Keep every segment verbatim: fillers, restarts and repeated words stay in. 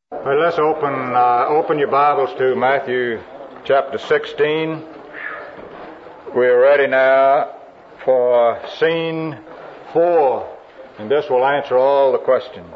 Well, let's open uh, open your Bibles to Matthew chapter sixteen. We're ready now for scene four, and this will answer all the questions.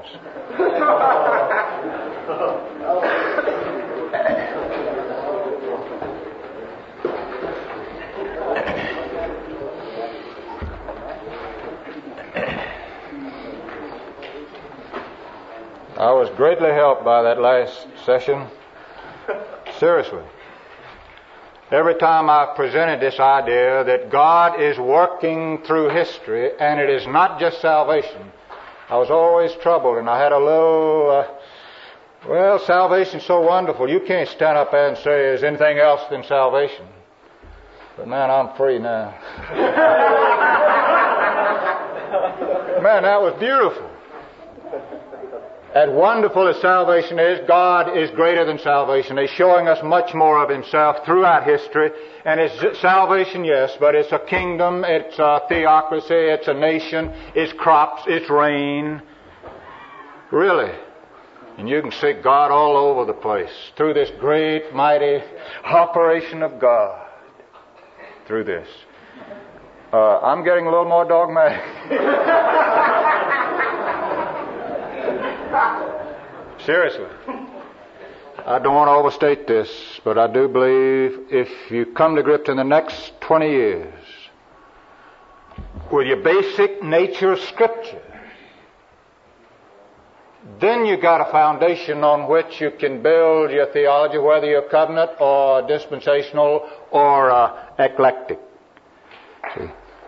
I was greatly helped by that last session. Seriously. Every time I've presented this idea that God is working through history and it is not just salvation, I was always troubled, and I had a little, uh, well, salvation's so wonderful. You can't stand up there and say there's anything else than salvation. But man, I'm free now. Man, that was beautiful. As wonderful as salvation is, God is greater than salvation. He's showing us much more of Himself throughout history. And it's salvation, yes, but it's a kingdom, it's a theocracy, it's a nation, it's crops, it's rain. Really. And you can see God all over the place through this great, mighty operation of God. Through this. Uh, I'm getting a little more dogmatic. Seriously. I don't want to overstate this, but I do believe if you come to grips in the next twenty years with your basic nature of Scripture, then you got a foundation on which you can build your theology, whether you're covenant or dispensational or uh, eclectic. See?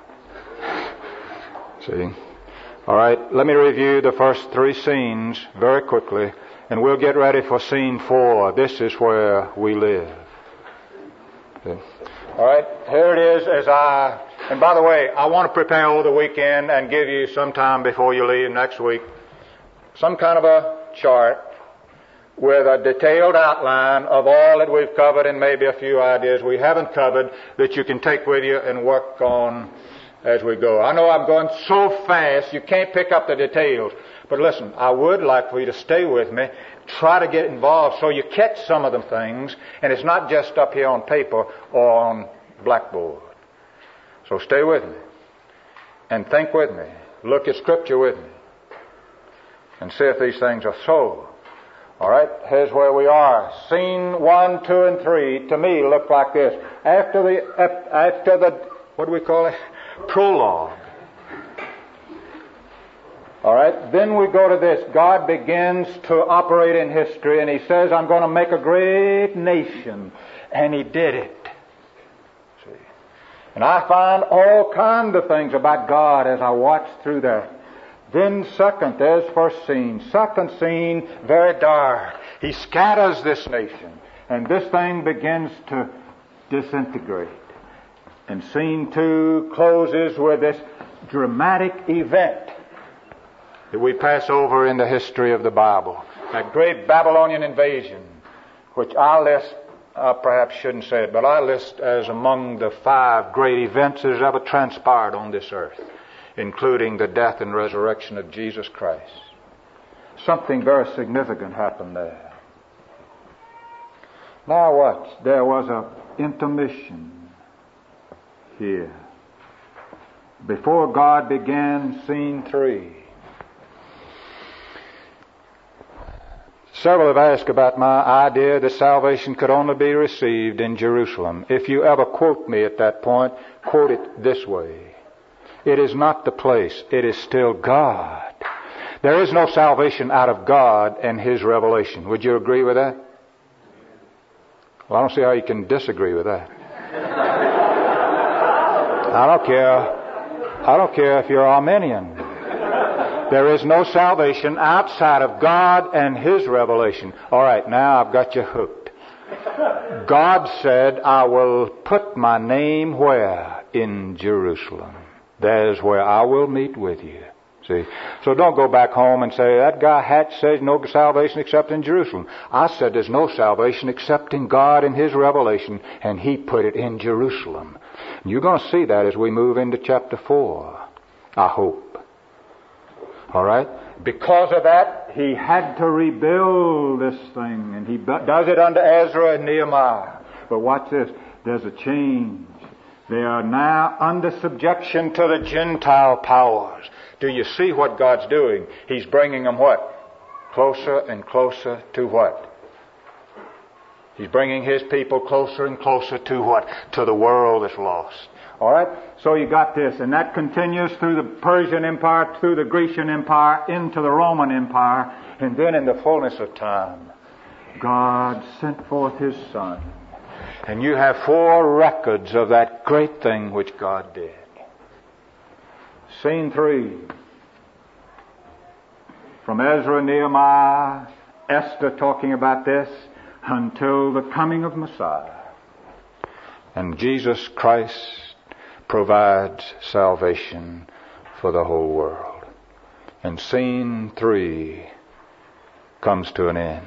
See? All right, let me review the first three scenes very quickly, and we'll get ready for scene four. This is where we live. Okay. All right, here it is as I... And by the way, I want to prepare over the weekend and give you some time before you leave next week some kind of a chart with a detailed outline of all that we've covered and maybe a few ideas we haven't covered that you can take with you and work on as we go. I know I'm going so fast you can't pick up the details. But listen, I would like for you to stay with me, try to get involved so you catch some of the things, and it's not just up here on paper or on blackboard. So stay with me and think with me. Look at Scripture with me and see if these things are so. All right, here's where we are. Scene one, two, and three to me look like this. After the, after the, what do we call it? Prologue. All right, then we go to this. God begins to operate in history, and He says, I'm going to make a great nation. And He did it. See? And I find all kinds of things about God as I watch through that. Then second, there's first scene. Second scene, very dark. He scatters this nation, and this thing begins to disintegrate. And scene two closes with this dramatic event that we pass over in the history of the Bible. That great Babylonian invasion, which I list, I perhaps shouldn't say it, but I list as among the five great events that has ever transpired on this earth, including the death and resurrection of Jesus Christ. Something very significant happened there. Now what? There was an intermission here before God began scene three. Several have asked about my idea that salvation could only be received in Jerusalem. If you ever quote me at that point, quote it this way. It is not the place, it is still God. There is no salvation out of God and His revelation. Would you agree with that? Well, I don't see how you can disagree with that. I don't care. I don't care if you're Arminian. There is no salvation outside of God and His revelation. All right, now I've got you hooked. God said, I will put my name where? In Jerusalem. There's where I will meet with you. See? So don't go back home and say, that guy Hatch says no salvation except in Jerusalem. I said there's no salvation except in God and His revelation, and He put it in Jerusalem. You're going to see that as we move into chapter four. I hope. All right? Because of that, he had to rebuild this thing, and he does it under Ezra and Nehemiah. But watch this. There's a change. They are now under subjection to the Gentile powers. Do you see what God's doing? He's bringing them what? Closer and closer to what? He's bringing His people closer and closer to what? To the world that's lost. All right? So you got this, and that continues through the Persian Empire, through the Grecian Empire, into the Roman Empire, and then in the fullness of time, God sent forth His Son. And you have four records of that great thing which God did. Scene three. From Ezra, Nehemiah, Esther talking about this, until the coming of Messiah. And Jesus Christ provides salvation for the whole world. And scene three comes to an end.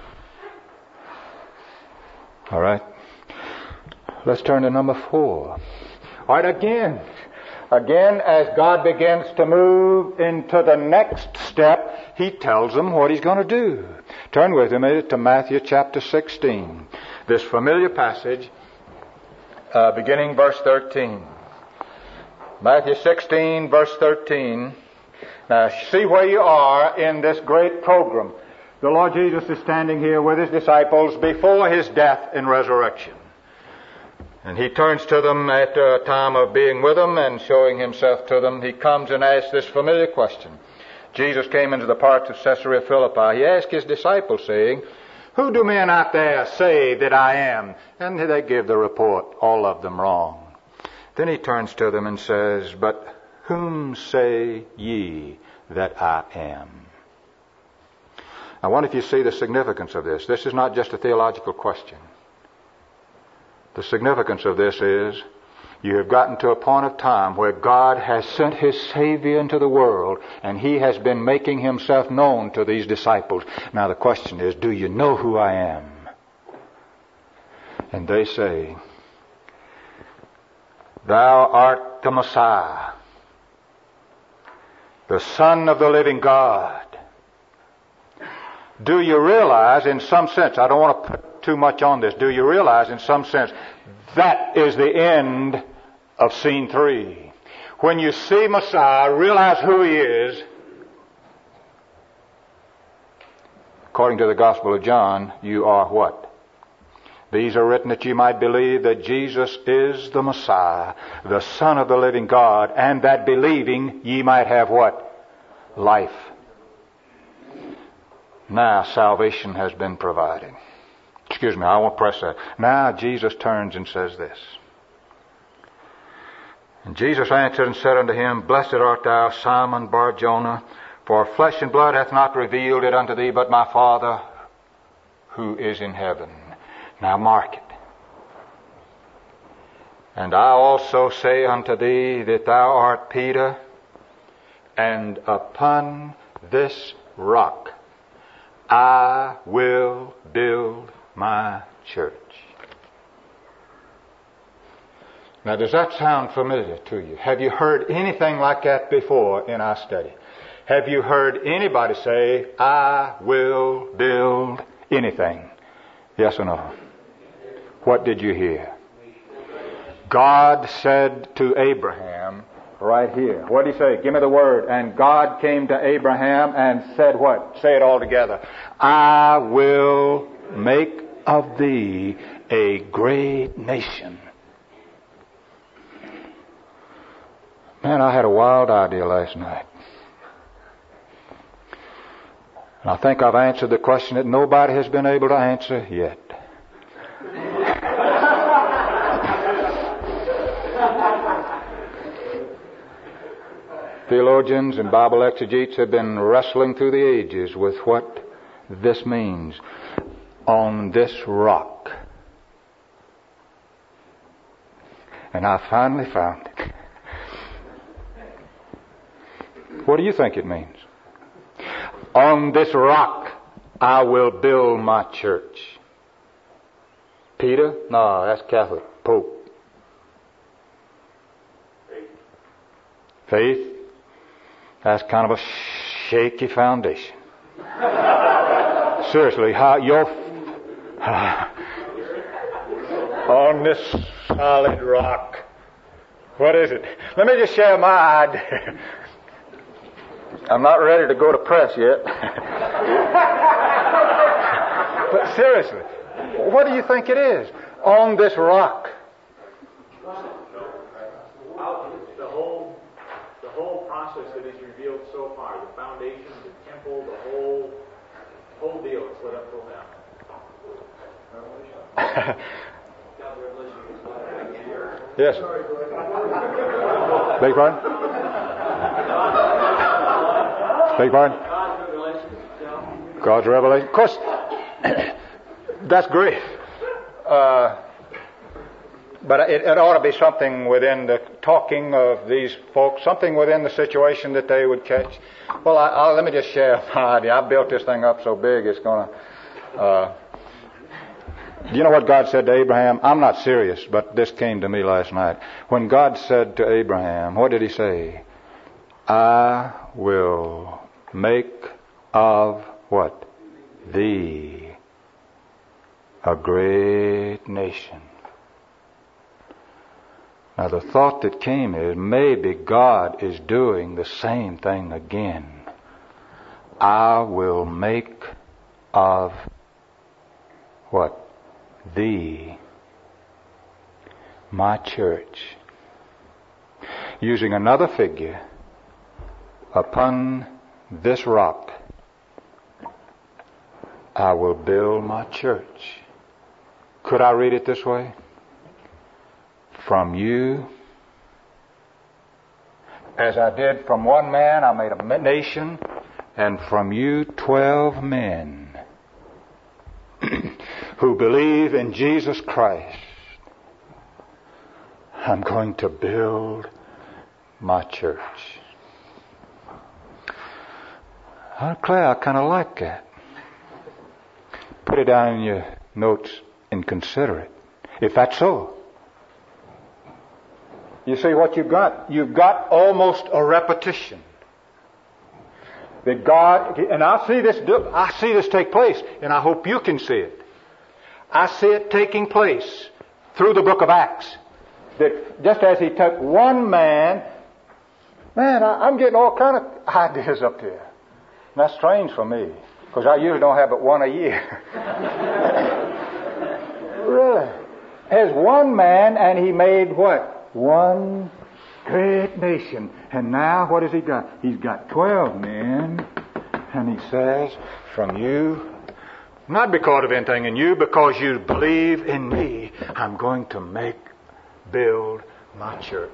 All right? Let's turn to number four. All right, again. Again, as God begins to move into the next step, He tells them what He's going to do. Turn with me to Matthew chapter sixteen. This familiar passage, uh, beginning verse thirteen. Matthew sixteen, verse thirteen. Now, see where you are in this great program. The Lord Jesus is standing here with His disciples before His death and resurrection. And He turns to them after a time of being with them and showing Himself to them. He comes and asks this familiar question. Jesus came into the parts of Caesarea Philippi. He asked His disciples, saying, "Who do men out there say that I am?" And they give the report, all of them wrong. Then He turns to them and says, "But whom say ye that I am?" I wonder if you see the significance of this. This is not just a theological question. The significance of this is you have gotten to a point of time where God has sent His Savior into the world, and He has been making Himself known to these disciples. Now the question is, do you know who I am? And they say, "Thou art the Messiah, the Son of the living God." Do you realize, in some sense, I don't want to put too much on this, do you realize, in some sense, that is the end of scene three? When you see Messiah, realize who He is. According to the Gospel of John, you are what? These are written that you might believe that Jesus is the Messiah, the Son of the living God, and that believing ye might have what? Life. Now salvation has been provided. Excuse me, I won't press that. Now Jesus turns and says this. And Jesus answered and said unto him, "Blessed art thou, Simon Bar-Jonah, for flesh and blood hath not revealed it unto thee, but my Father who is in heaven." Now mark it. "And I also say unto thee that thou art Peter, and upon this rock I will build my church." Now, does that sound familiar to you? Have you heard anything like that before in our study? Have you heard anybody say, "I will build anything"? Yes or no? What did you hear? God said to Abraham, right here. What did He say? Give me the word. And God came to Abraham and said what? Say it all together. "I will make of thee a great nation." Man, I had a wild idea last night. And I think I've answered the question that nobody has been able to answer yet. Theologians and Bible exegetes have been wrestling through the ages with what this means. On this rock. And I finally found it. What do you think it means? On this rock I will build my church. Peter? No, that's Catholic. Pope. Faith? That's kind of a shaky foundation. Seriously, how your on this solid rock. What is it? Let me just share my idea. I'm not ready to go to press yet. But seriously, what do you think it is? On this rock. The whole, the whole process that is revealed so far, the foundation, the temple, the whole, whole deal is lit up till now. Yes. Beg pardon? Beg pardon? God's revelation. Of course, that's great. Uh, but it, it ought to be something within the talking of these folks, something within the situation that they would catch. Well, I, I'll, let me just share my idea. I built this thing up so big it's going to... Uh, Do you know what God said to Abraham? I'm not serious, but this came to me last night. When God said to Abraham, what did he say? I will make of what? Thee a great nation. Now the thought that came is maybe God is doing the same thing again. I will make of what? Thee, my church. Using another figure, upon this rock, I will build my church. Could I read it this way? From you, as I did from one man, I made a nation, and from you twelve men who believe in Jesus Christ, I'm going to build my church. Uh, Claire, I kind of like that. Put it down in your notes and consider it. If that's so. You see what you've got? You've got almost a repetition. That God, and I see this, I see this take place, and I hope you can see it. I see it taking place through the book of Acts. That just as he took one man, man, I, I'm getting all kind of ideas up there. And that's strange for me, because I usually don't have but one a year. Really. As one man, and he made what? One great nation. And now what has he got? He's got twelve men, and he says, from you, not because of anything in you, because you believe in me, I'm going to make, build my church.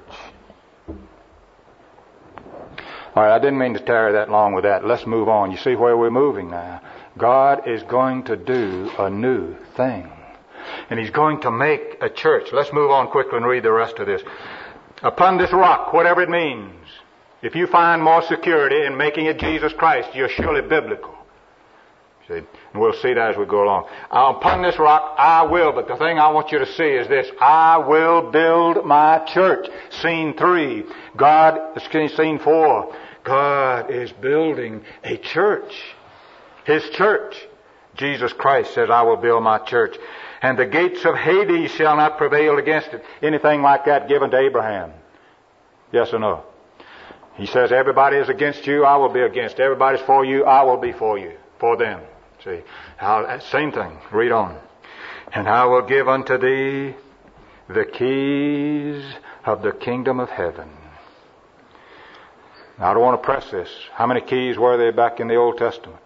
All right, I didn't mean to tarry that long with that. Let's move on. You see where we're moving now. God is going to do a new thing. And He's going to make a church. Let's move on quickly and read the rest of this. Upon this rock, whatever it means, if you find more security in making it Jesus Christ, you're surely biblical. See? And we'll see that as we go along. Upon this rock, I will, but the thing I want you to see is this. I will build my church. Scene three. God, scene four. God is building a church. His church. Jesus Christ says, I will build my church. And the gates of Hades shall not prevail against it. Anything like that given to Abraham? Yes or no? He says, everybody is against you, I will be against. Everybody's for you, I will be for you. For them. See? How, same thing. Read on. And I will give unto thee the keys of the kingdom of heaven. Now, I don't want to press this. How many keys were there back in the Old Testament?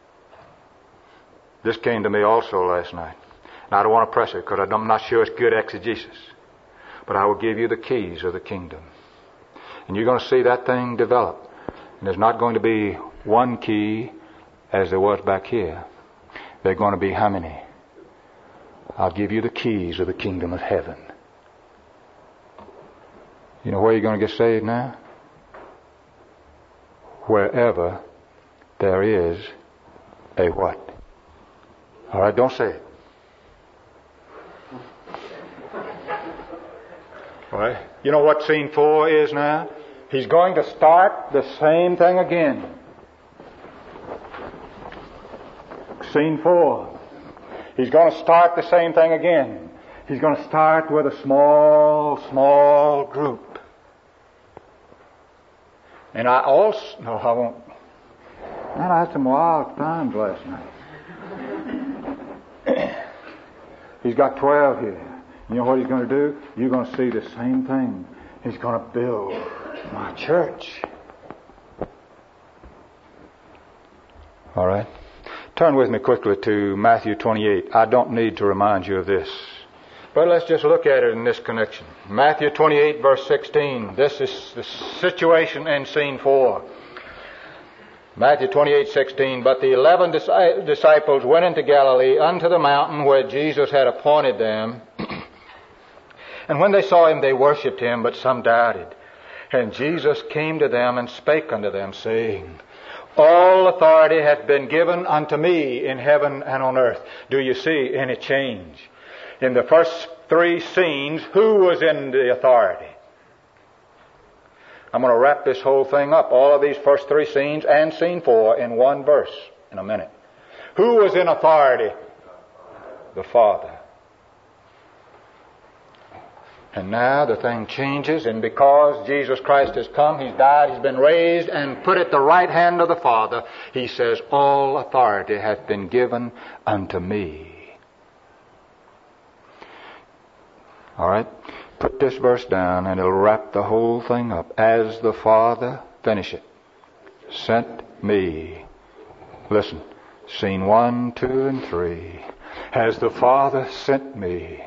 This came to me also last night. Now, I don't want to press it because I'm not sure it's good exegesis. But I will give you the keys of the kingdom. And you're going to see that thing develop. And there's not going to be one key as there was back here. They're going to be how many? I'll give you the keys of the kingdom of heaven. You know where you're going to get saved now? Wherever there is a what? All right, don't say it. All right. You know what scene four is now? He's going to start the same thing again. Scene four. He's going to start the same thing again. He's going to start with a small, small group. And I also, no, I won't. Man, I had some wild times last night. He's got twelve here. You know what he's going to do? You're going to see the same thing. He's going to build my church. All right. Turn with me quickly to Matthew twenty-eight. I don't need to remind you of this. But let's just look at it in this connection. Matthew twenty-eight, verse sixteen. This is the situation in scene four. Matthew twenty-eight, sixteen. But the eleven disciples went into Galilee unto the mountain where Jesus had appointed them. And when they saw him, they worshipped him, but some doubted. And Jesus came to them and spake unto them, saying, All authority hath been given unto me in heaven and on earth. Do you see any change? In the first three scenes, who was in the authority? I'm going to wrap this whole thing up, all of these first three scenes and scene four, in one verse in a minute. Who was in authority? The Father. And now the thing changes, and because Jesus Christ has come, He's died, He's been raised, and put at the right hand of the Father, He says, All authority hath been given unto me. All right? Put this verse down, and it'll wrap the whole thing up. As the Father, finish it, sent me. Listen, scene one, two, and three. As the Father sent me.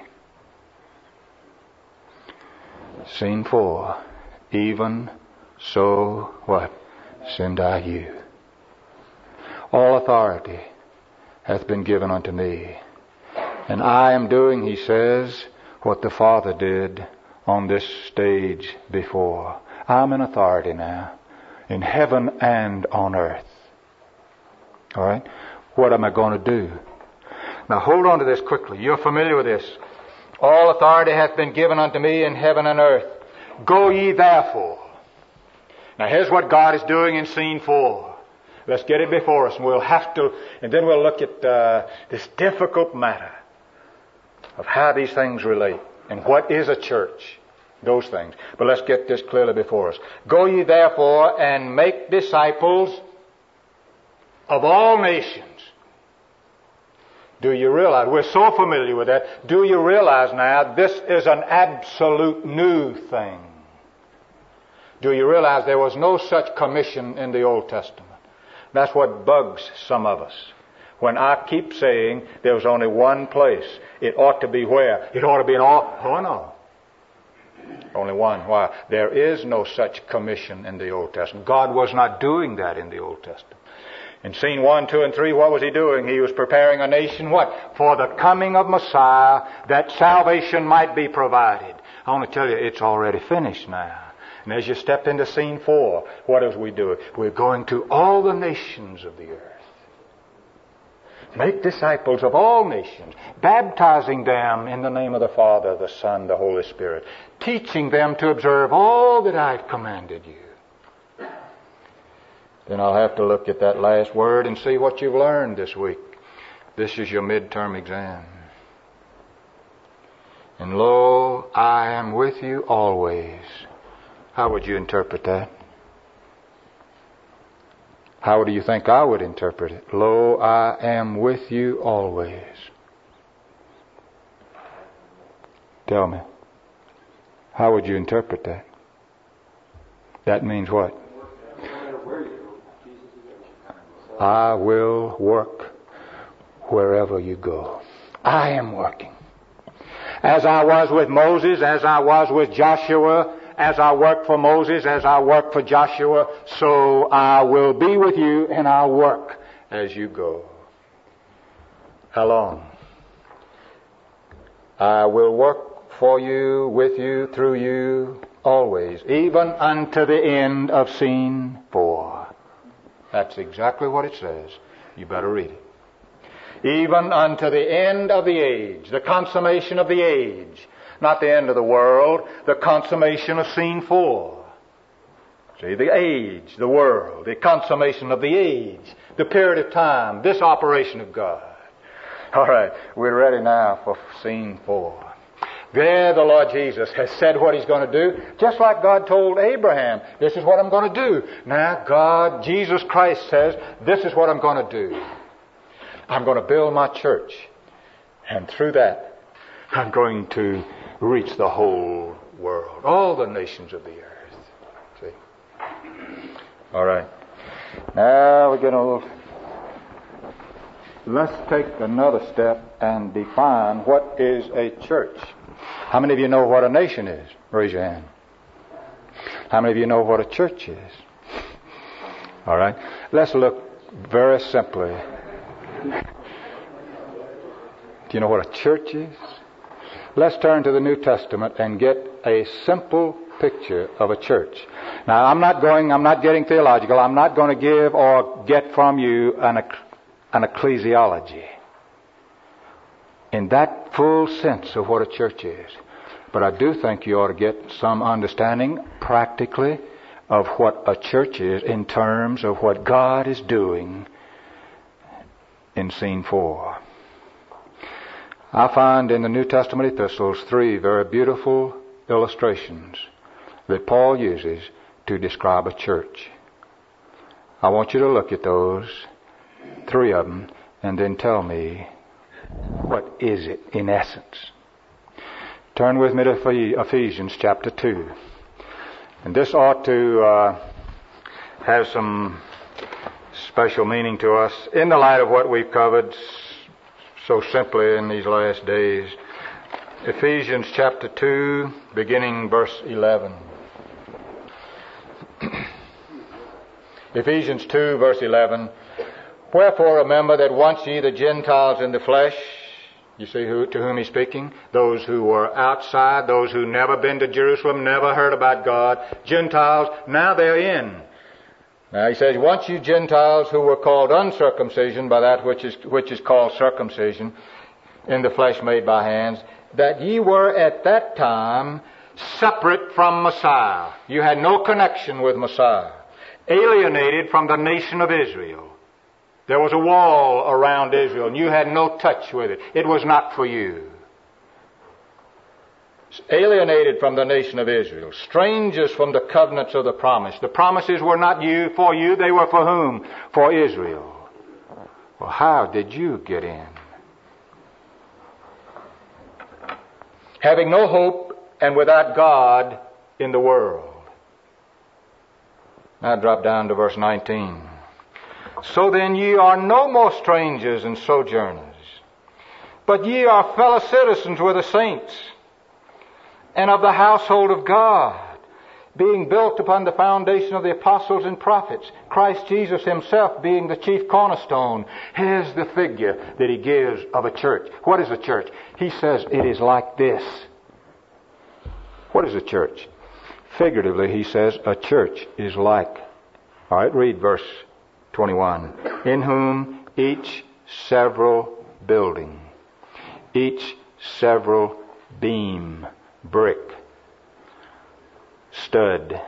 Scene four. Even so, what? Send I you. All authority hath been given unto me. And I am doing, he says, what the Father did on this stage before. I'm in authority now, in heaven and on earth. All right? What am I going to do? Now hold on to this quickly. You're familiar with this. All authority hath been given unto me in heaven and earth. Go ye therefore. Now here's what God is doing in scene four. Let's get it before us, and we'll have to, and then we'll look at uh, this difficult matter of how these things relate and what is a church. Those things. But let's get this clearly before us. Go ye therefore and make disciples of all nations. Do you realize, we're so familiar with that, do you realize now this is an absolute new thing? Do you realize there was no such commission in the Old Testament? That's what bugs some of us. When I keep saying there was only one place, it ought to be where? It ought to be in all, oh no. Only one. Why? There is no such commission in the Old Testament. God was not doing that in the Old Testament. In scene one, two, and three, what was He doing? He was preparing a nation, what? For the coming of Messiah, that salvation might be provided. I want to tell you, it's already finished now. And as you step into scene four, what is we doing? We're going to all the nations of the earth. Make disciples of all nations, baptizing them in the name of the Father, the Son, the Holy Spirit, teaching them to observe all that I've commanded you. Then I'll have to look at that last word and see what you've learned this week. This is your midterm exam. And lo, I am with you always. How would you interpret that? How do you think I would interpret it? Lo, I am with you always. Tell me. How would you interpret that? That means what? I will work wherever you go. I am working. As I was with Moses, as I was with Joshua, as I worked for Moses, as I worked for Joshua, so I will be with you and I'll work as you go. How long? I will work for you, with you, through you, always, even unto the end of scene four. That's exactly what it says. You better read it. Even unto the end of the age, the consummation of the age. Not the end of the world, the consummation of scene four. See, the age, the world, the consummation of the age, the period of time, this operation of God. All right, we're ready now for scene four. There the Lord Jesus has said what He's going to do, just like God told Abraham, this is what I'm going to do. Now God, Jesus Christ says, this is what I'm going to do. I'm going to build my church. And through that, I'm going to reach the whole world, all the nations of the earth. See? All right. Now we're going to... Let's take another step and define what is a church. How many of you know what a nation is? Raise your hand. How many of you know what a church is? All right. Let's look very simply. Do you know what a church is? Let's turn to the New Testament and get a simple picture of a church. Now, I'm not going, I'm not getting theological. I'm not going to give or get from you an, an ecclesiology in that full sense of what a church is. But I do think you ought to get some understanding practically of what a church is in terms of what God is doing in scene four. I find in the New Testament epistles three very beautiful illustrations that Paul uses to describe a church. I want you to look at those, three of them, and then tell me, what is it in essence? Turn with me to Ephesians chapter two. And this ought to uh, have some special meaning to us in the light of what we've covered so simply in these last days. Ephesians chapter two, beginning verse eleven. Ephesians two, verse eleven. Wherefore remember that once ye the Gentiles in the flesh, you see who, to whom he's speaking? Those who were outside, those who never been to Jerusalem, never heard about God. Gentiles, now they're in. Now he says, once you Gentiles who were called uncircumcision by that which is, which is called circumcision, in the flesh made by hands, that ye were at that time separate from Messiah. You had no connection with Messiah. Alienated from the nation of Israel. There was a wall around Israel, and you had no touch with it. It was not for you. Alienated from the nation of Israel. Strangers from the covenants of the promise. The promises were not you for you, they were for whom? For Israel. Well, how did you get in? Having no hope and without God in the world. Now drop down to verse nineteen. So then ye are no more strangers and sojourners, but ye are fellow citizens with the saints, and of the household of God, being built upon the foundation of the apostles and prophets, Christ Jesus himself being the chief cornerstone. Here's the figure that he gives of a church. What is a church? He says it is like this. What is a church? Figuratively, he says a church is like. All right, read verse twenty-one. In whom each several building, each several beam, brick, stud,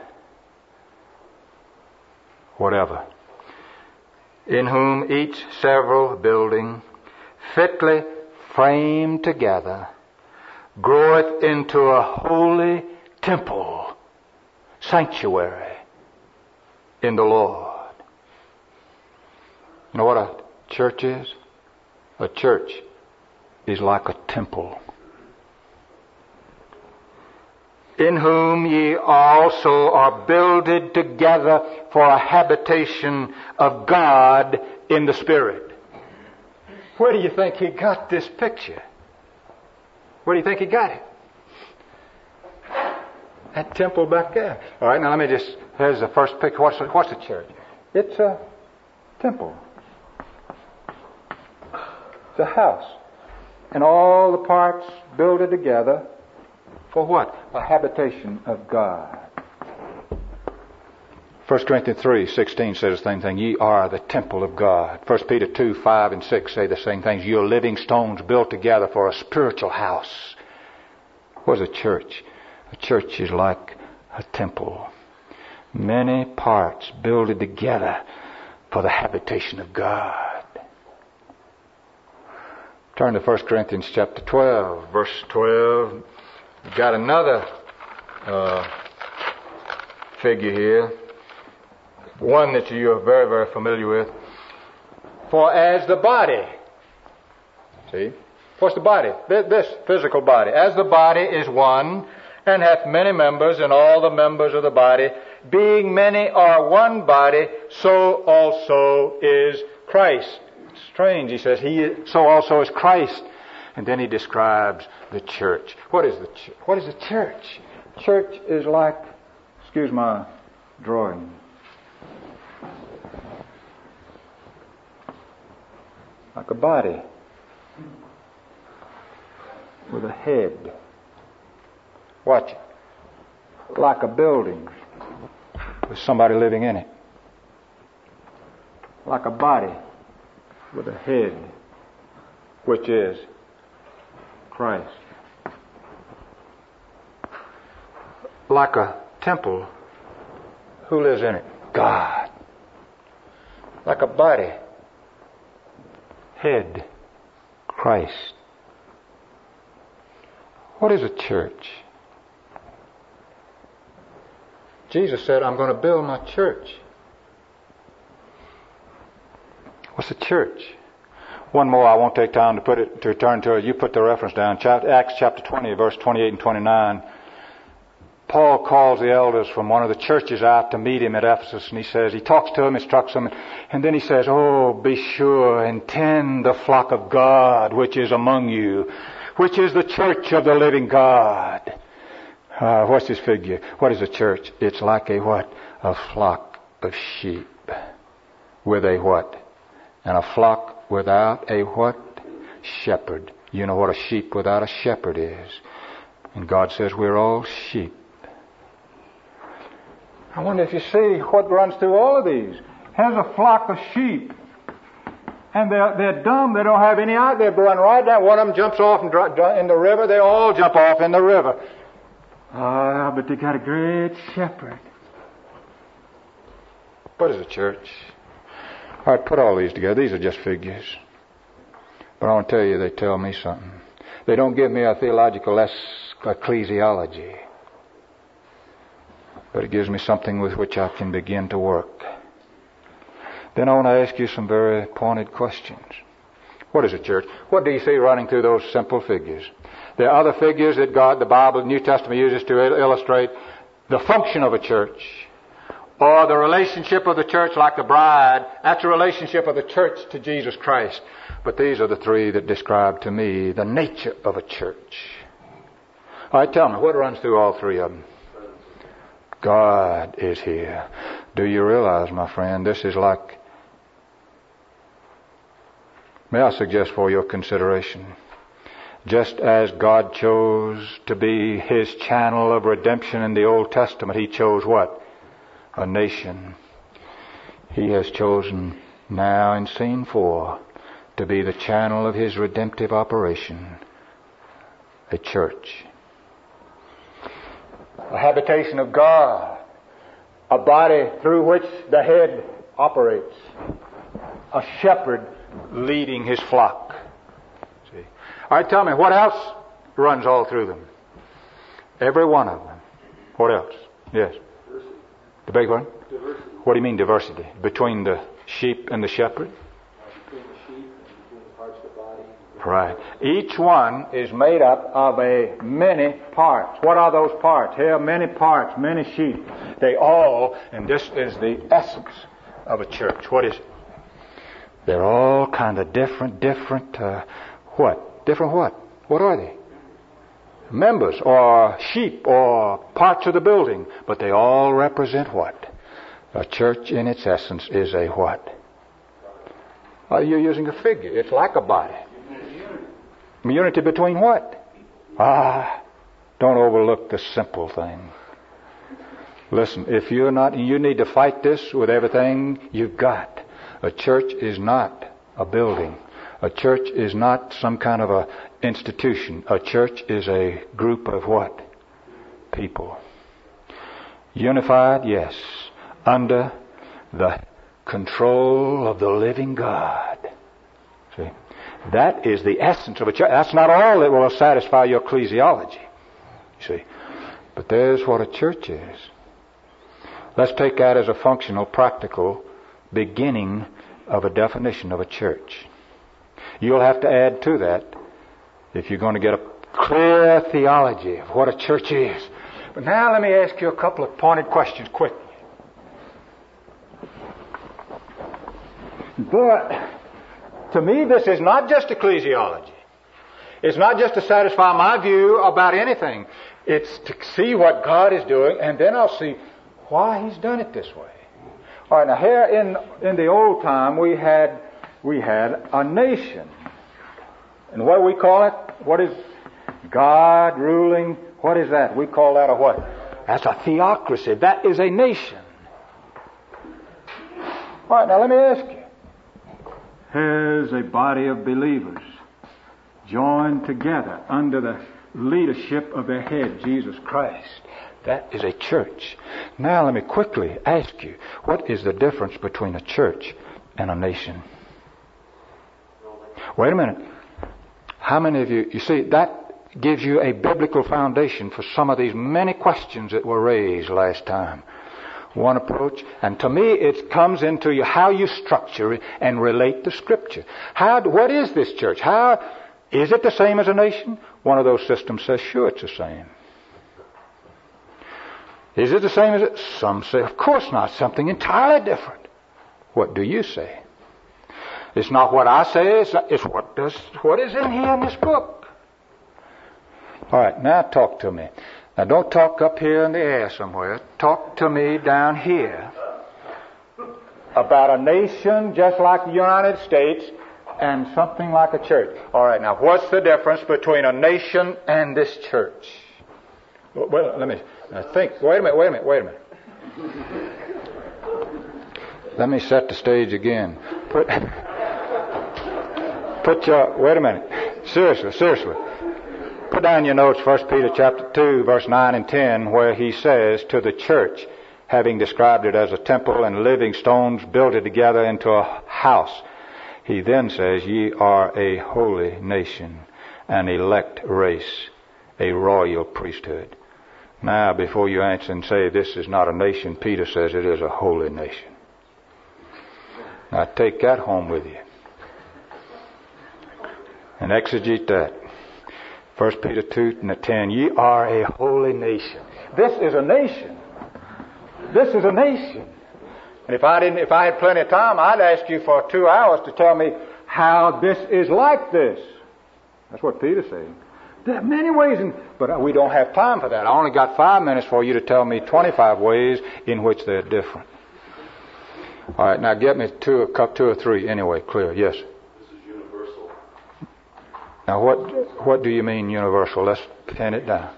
whatever. In whom each several building, fitly framed together, groweth into a holy temple, sanctuary in the Lord. You know what a church is? A church is like a temple. In whom ye also are builded together for a habitation of God in the Spirit. Where do you think he got this picture? Where do you think he got it? That temple back there. All right, now let me just, here's the first picture. What's a, what's a church? It's a temple. It's a house. And all the parts builded together for what? A habitation of God. First Corinthians three sixteen says the same thing. Ye are the temple of God. First Peter two five and six say the same things. You're living stones built together for a spiritual house. What's a church? A church is like a temple. Many parts builded together for the habitation of God. Turn to First Corinthians chapter twelve, verse twelve. We've got another uh, figure here, one that you are very, very familiar with. For as the body, see, what's the body? This physical body. As the body is one, and hath many members, and all the members of the body, being many are one body, so also is Christ. Strange, he says, he is, so also is Christ. And then he describes the church. What is the church? What is the church? Church is like, excuse my drawing, like a body with a head. Watch it. Like a building with somebody living in it. Like a body with a head, which is Christ. Like a temple, who lives in it? God. Like a body, head, Christ. What is a church? Jesus said, I'm going to build my church. What's a church? One more, I won't take time to put it, to return to it. You put the reference down. Acts chapter twenty, verse twenty-eight and twenty-nine. Paul calls the elders from one of the churches out to meet him at Ephesus, and he says, he talks to them, instructs them, and then he says, oh, be sure and tend the flock of God, which is among you, which is the church of the living God. Uh, what's this figure? What is a church? It's like a what? A flock of sheep. With a what? And a flock without a what? Shepherd. You know what a sheep without a shepherd is. And God says we're all sheep. I wonder if you see what runs through all of these. Here's a flock of sheep. And they're, they're dumb. They don't have any out. They run right down. One of them jumps off and dr- dr- in the river. They all jump off in the river. Ah, but they got a great shepherd. What is a church? All right, put all these together. These are just figures. But I want to tell you, they tell me something. They don't give me a theological ecclesiology. But it gives me something with which I can begin to work. Then I want to ask you some very pointed questions. What is a church? What do you see running through those simple figures? There are other figures that God, the Bible, the New Testament uses to illustrate the function of a church. Or the relationship of the church like the bride. That's the relationship of the church to Jesus Christ. But these are the three that describe to me the nature of a church. All right, tell me, what runs through all three of them? God is here. Do you realize, my friend, this is like, may I suggest for your consideration, just as God chose to be His channel of redemption in the Old Testament, He chose what? A nation. He has chosen now in scene four to be the channel of His redemptive operation, a church. A habitation of God, a body through which the head operates, a shepherd leading his flock. See? All right, tell me, what else runs all through them? Every one of them. What else? Yes. Diversity. The big one? Diversity. What do you mean diversity? Between the sheep and the shepherd? Between the sheep and between the parts of the body. Right. Each one is made up of a many parts. What are those parts? Here are many parts, many sheep. They all, and this is the essence of a church. What is it? They're all kind of different, different, uh, what? Different what? What are they? Members or sheep or parts of the building. But they all represent what? A church in its essence is a what? Oh, you're using a figure. It's like a body. Unity between what? Ah, don't overlook the simple thing. Listen, if you're not, you need to fight this with everything you've got. A church is not a building. A church is not some kind of a institution. A church is a group of what? People. Unified, yes, under the control of the living God. See? That is the essence of a church. That's not all that will satisfy your ecclesiology. You see. But there's what a church is. Let's take that as a functional, practical beginning of a definition of a church. You'll have to add to that if you're going to get a clear theology of what a church is. But now let me ask you a couple of pointed questions quickly. But to me, this is not just ecclesiology. It's not just to satisfy my view about anything. It's to see what God is doing, and then I'll see why He's done it this way. All right, now here in in the old time, we had we had a nation, and what do we call it? What is God ruling? What is that? We call that a what? That's a theocracy. That is a nation. All right, now let me ask you. Here's a body of believers joined together under the leadership of their head, Jesus Christ. That is a church. Now let me quickly ask you, what is the difference between a church and a nation? Wait a minute. How many of you, you see, that gives you a biblical foundation for some of these many questions that were raised last time. One approach, and to me it comes into you how you structure it and relate the Scripture. How? What is this church? How is it the same as a nation? One of those systems says, sure, it's the same. Is it the same as it? Some say, of course not. Something entirely different. What do you say? It's not what I say. It's, not, it's what does what is in here in this book. All right, now talk to me. Now don't talk up here in the air somewhere. Talk to me down here about a nation just like the United States and something like a church. All right, now what's the difference between a nation and this church? Well, let me now think. Wait a minute, wait a minute, wait a minute. Let me set the stage again. Put, put your, wait a minute. Seriously, seriously. Put down your notes, First Peter chapter two, verse nine and ten, where he says to the church, having described it as a temple and living stones built together into a house, he then says, ye are a holy nation, an elect race, a royal priesthood. Now, before you answer and say this is not a nation, Peter says it is a holy nation. Now take that home with you and exegete that. First Peter two and ten, ye are a holy nation. This is a nation. This is a nation. And if I didn't, if I had plenty of time, I'd ask you for two hours to tell me how this is like this. That's what Peter's saying. There are many ways, in, but we don't have time for that. I only got five minutes for you to tell me twenty-five ways in which they're different. All right, now get me two, a cup, two or three anyway. Clear? Yes. Now, what what do you mean universal? Let's pin it down.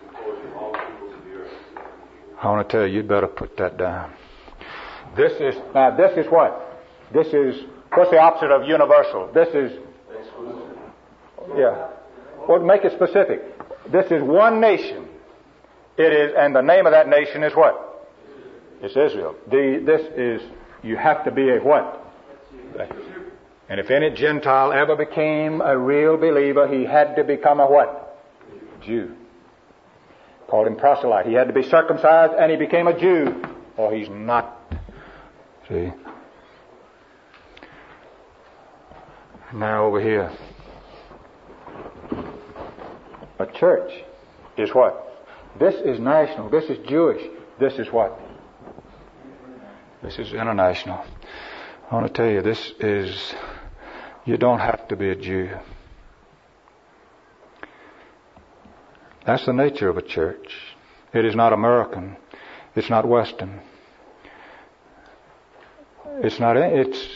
I want to tell you, you'd better put that down. This is now. This is what? This is what's the opposite of universal? This is yeah. Well, make it specific. This is one nation. It is, and the name of that nation is what? It's Israel. The this is. You have to be a what? And if any Gentile ever became a real believer, he had to become a what? Jew. Called him proselyte. He had to be circumcised and he became a Jew, or he's not. See? Now over here. A church is what? This is national. This is Jewish. This is what? This is international. I want to tell you, this is, you don't have to be a Jew. That's the nature of a church. It is not American. It's not Western. It's not, it's,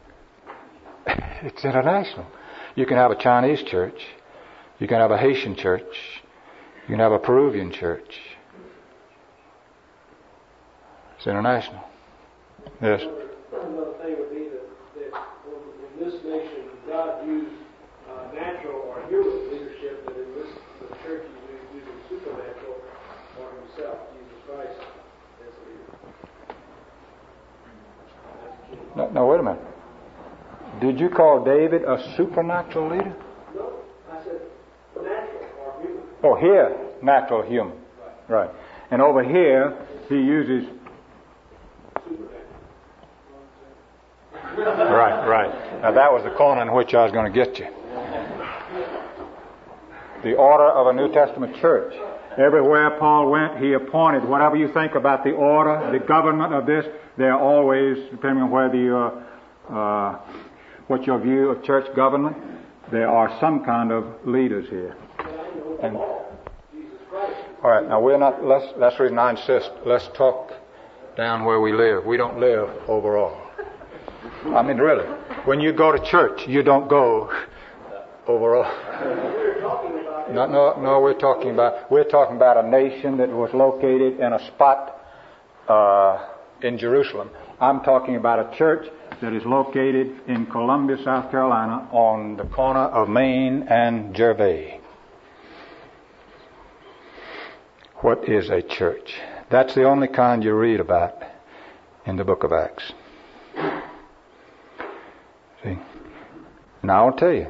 it's international. You can have a Chinese church. You can have a Haitian church. You can have a Peruvian church. It's international. Yes. Another thing would be that, that in this nation, God used uh, natural or human leadership, but in this the church He's using supernatural or Himself, Jesus Christ, as a leader. No, no, wait a minute. Did you call David a supernatural leader? No, I said natural or human. Oh, here, natural human. Right. Right. And over here, he uses... Right, right. Now that was the corner in which I was going to get you. The order of a New Testament church. Everywhere Paul went, he appointed, whatever you think about the order, the government of this, there are always, depending on whether you are, uh, what's your view of church government, there are some kind of leaders here. And, all right, now we're not, let's, that's the reason I insist, let's talk down where we live. We don't live overall. I mean, really, when you go to church, you don't go overall. No, no, no. We're talking about we're talking about a nation that was located in a spot uh, in Jerusalem. I'm talking about a church that is located in Columbia, South Carolina, on the corner of Main and Gervais. What is a church? That's the only kind you read about in the book of Acts. See? Now I'll tell you.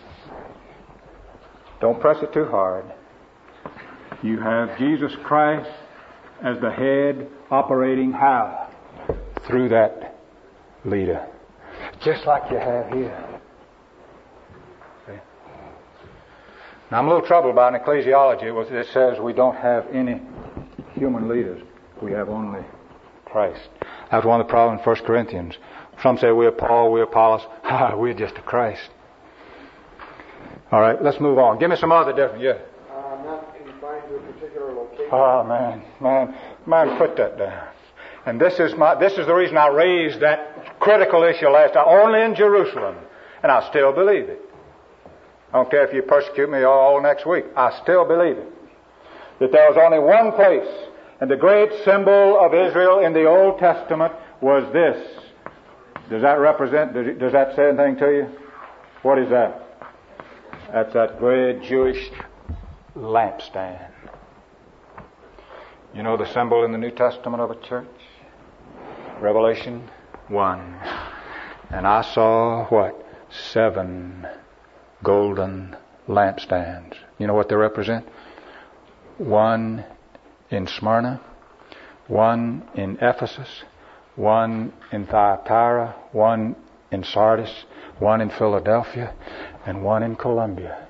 Don't press it too hard. You have Jesus Christ as the head, operating how? Through that leader. Just like you have here. See? Now I'm a little troubled about an ecclesiology. It says we don't have any human leaders. We have only Christ. That's one of the problems in First Corinthians. Some say we're Paul, we're Apollos. Ha, we're just a Christ. All right, let's move on. Give me some other different. Yeah. Uh, not confined to a particular location. Oh man, man, man, put that down. And this is my. This is the reason I raised that critical issue last time. Only in Jerusalem, and I still believe it. I don't care if you persecute me all next week. I still believe it. That there was only one place, and the great symbol of Israel in the Old Testament was this. Does that represent? Does, it, does that say anything to you? What is that? That's that great Jewish lampstand. You know the symbol in the New Testament of a church? Revelation one. And I saw what? Seven golden lampstands. You know what they represent? One in Smyrna, one in Ephesus, one in Thyatira, one in Sardis, one in Philadelphia, and one in Columbia.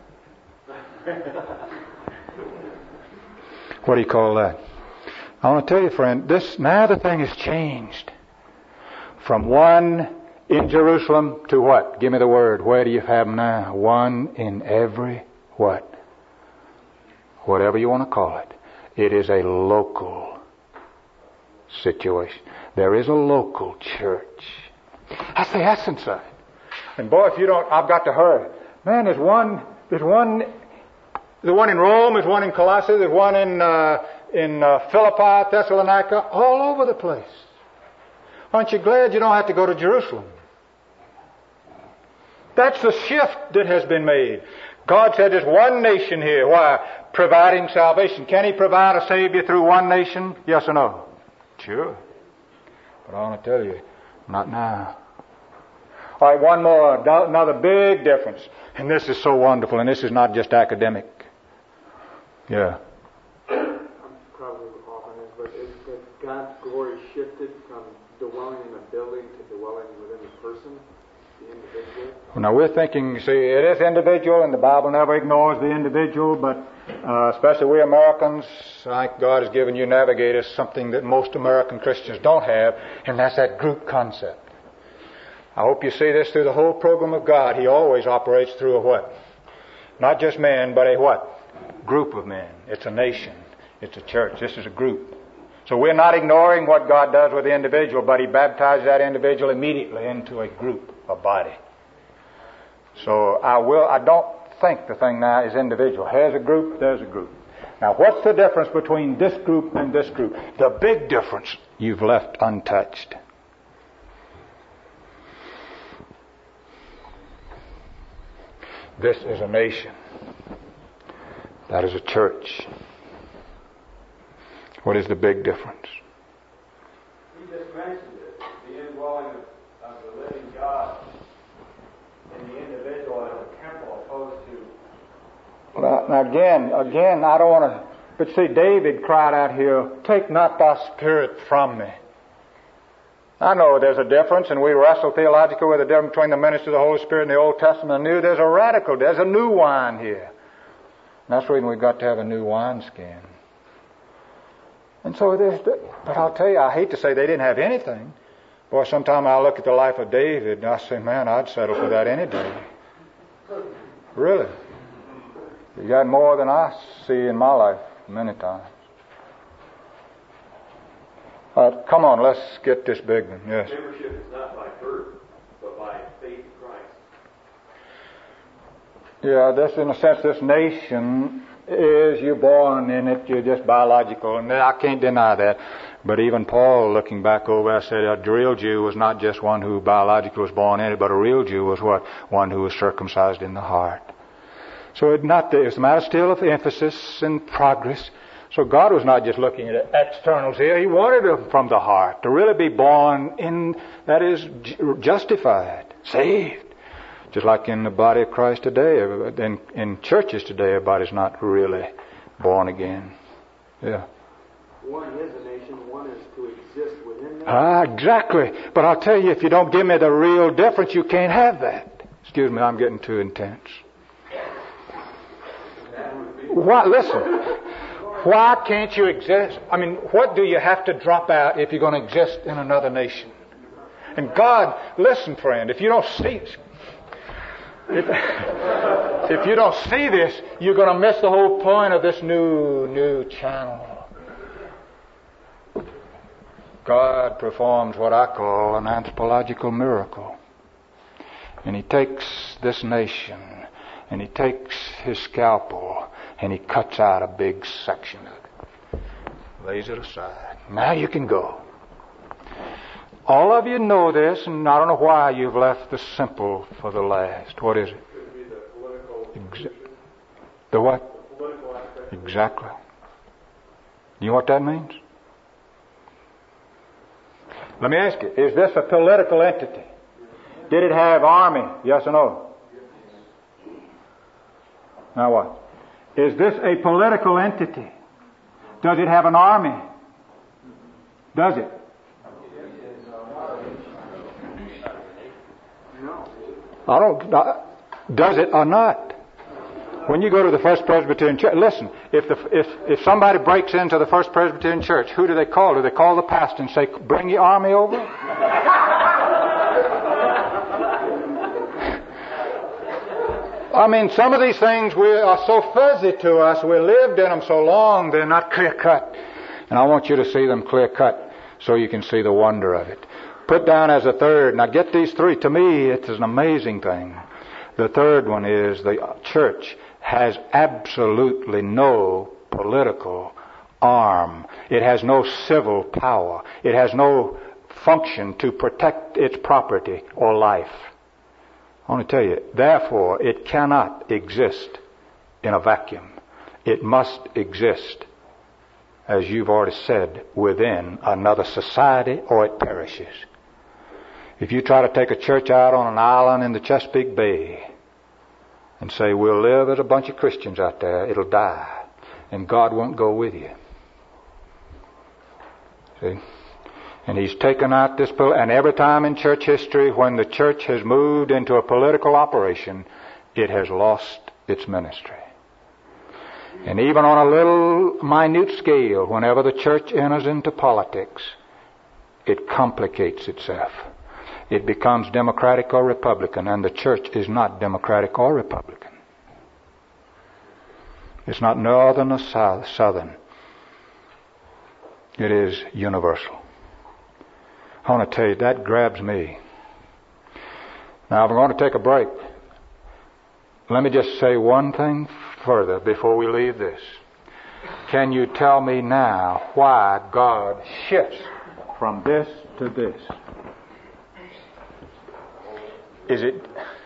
What do you call that? I want to tell you, friend, this now the thing has changed. From one in Jerusalem to what? Give me the word. Where do you have them now? One in every what? Whatever you want to call it. It is a local situation. There is a local church. That's the essence of it. And boy, if you don't, I've got to hurry. Man, there's one, there's one, there's one in Rome, there's one in Colossae, there's one in, uh, in uh, Philippi, Thessalonica, all over the place. Aren't you glad you don't have to go to Jerusalem? That's the shift that has been made. God said there's one nation here. Why? Providing salvation. Can He provide a Savior through one nation? Yes or no? Sure. But I want to tell you, not now. All right, one more. Another big difference. And this is so wonderful, and this is not just academic. Yeah. I'm probably off on this, but is that God's glory shifted from dwelling in a building to dwelling within a person, the individual? Now we're thinking, see, it is individual, and the Bible never ignores the individual, but uh, especially we Americans, I think God has given you navigators something that most American Christians don't have, and that's that group concept. I hope you see this through the whole program of God. He always operates through a what? Not just men, but a what? Group of men. It's a nation. It's a church. This is a group. So we're not ignoring what God does with the individual, but He baptizes that individual immediately into a group, a body. So I will, I don't think the thing now is individual. Here's a group, there's a group. Now what's the difference between this group and this group? The big difference you've left untouched. This is a nation. That is a church. What is the big difference? You just mentioned it, the indwelling of, of the Well, now again, again, I don't want to... But see, David cried out here, "Take not thy spirit from me." I know there's a difference, and we wrestle theologically with the difference between the ministry of the Holy Spirit in the Old Testament and the New. There's a radical, there's a new wine here. And that's the reason we've got to have a new wineskin. And so there's... But I'll tell you, I hate to say they didn't have anything. Boy, sometimes I look at the life of David, and I say, man, I'd settle for that any day. Really. He got more than I see in my life many times. All right, come on, let's get this big one. Yes. Membership is not by birth, but by faith in Christ. Yeah, this, in a sense, this nation is, you're born in it, you're just biological, and I can't deny that. But even Paul, looking back over, I said a real Jew was not just one who biologically was born in it, but a real Jew was what? One who was circumcised in the heart. So it's not, it's a matter still of emphasis and progress. So God was not just looking at externals here. He wanted them from the heart to really be born in, that is, justified, saved. Just like in the body of Christ today, in, in churches today, everybody's not really born again. Yeah. One is a nation, one is to exist within that. Ah, exactly. But I'll tell you, if you don't give me the real difference, you can't have that. Excuse me, I'm getting too intense. Why, listen, why can't you exist? I mean, what do you have to drop out if you're going to exist in another nation? And God, listen, friend, if you don't see, if, if you don't see this, you're going to miss the whole point of this new, new channel. God performs what I call an anthropological miracle. And He takes this nation, and He takes His scalpel, and He cuts out a big section of it. Lays it aside. Now you can go. All of you know this, and I don't know why you've left the simple for the last. What is it? Could be the political Exa- the what? the political aspect. Exactly. You know what that means? Let me ask you, is this a political entity? Did it have army? Yes or no? Now what? Is this a political entity? Does it have an army? Does it? No. I don't. Uh, does it or not? When you go to the First Presbyterian Church, listen. If the if if somebody breaks into the First Presbyterian Church, who do they call? Do they call the pastor and say, "Bring your army over"? I mean, some of these things we are so fuzzy to us. We lived in them so long, they're not clear cut. And I want you to see them clear cut so you can see the wonder of it. Put down as a third. Now get these three. To me, it's an amazing thing. The third one is the church has absolutely no political arm. It has no civil power. It has no function to protect its property or life. I want to tell you, therefore, it cannot exist in a vacuum. It must exist, as you've already said, within another society, or it perishes. If you try to take a church out on an island in the Chesapeake Bay and say, we'll live as a bunch of Christians out there, it'll die. And God won't go with you. See? And He's taken out this, and every time in church history when the church has moved into a political operation, it has lost its ministry. And even on a little minute scale, whenever the church enters into politics, it complicates itself. It becomes Democratic or Republican, and the church is not Democratic or Republican. It's not northern or south, southern. It is universal. I want to tell you, that grabs me. Now, we're going to take a break. Let me just say one thing further before we leave this. Can you tell me now why God shifts from this to this? Is it...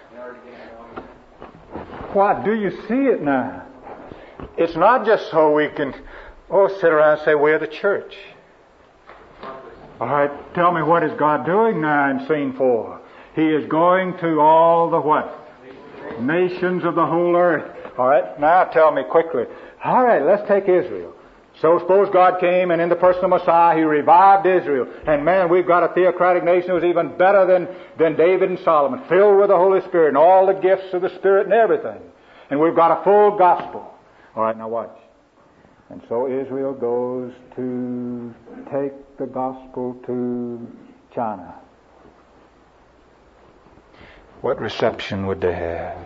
Why? Do you see it now? It's not just so we can, oh, sit around and say, we're the church. All right, tell me, what is God doing now in scene four? He is going to all the what? Nations of the whole earth. All right, now tell me quickly. All right, let's take Israel. So suppose God came and in the person of Messiah, He revived Israel. And man, we've got a theocratic nation that was even better than, than David and Solomon, filled with the Holy Spirit and all the gifts of the Spirit and everything. And we've got a full gospel. All right, now watch. And so Israel goes to take the gospel to China. What reception would they have?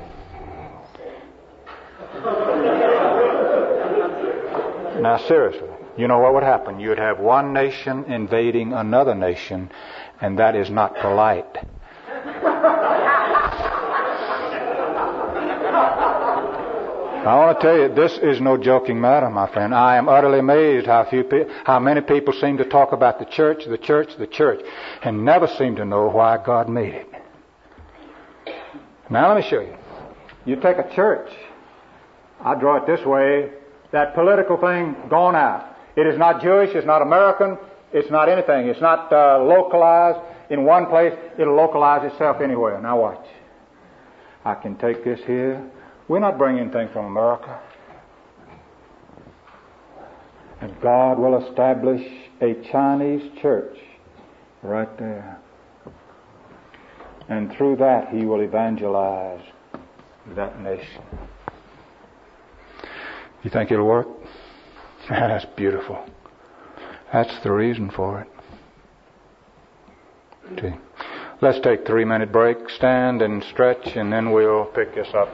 Now seriously, you know what would happen? You'd have one nation invading another nation, and that is not polite. I want to tell you, this is no joking matter, my friend. I am utterly amazed how few, pe- how many people seem to talk about the church, the church, the church, and never seem to know why God made it. Now let me show you. You take a church. I draw it this way. That political thing gone out. It is not Jewish. It's not American. It's not anything. It's not uh, localized in one place. It'll localize itself anywhere. Now watch. I can take this here. We're not bringing anything from America. And God will establish a Chinese church right there. And through that, He will evangelize that nation. You think it'll work? That's beautiful. That's the reason for it. See. Let's take a three-minute break, stand and stretch, and then we'll pick this up.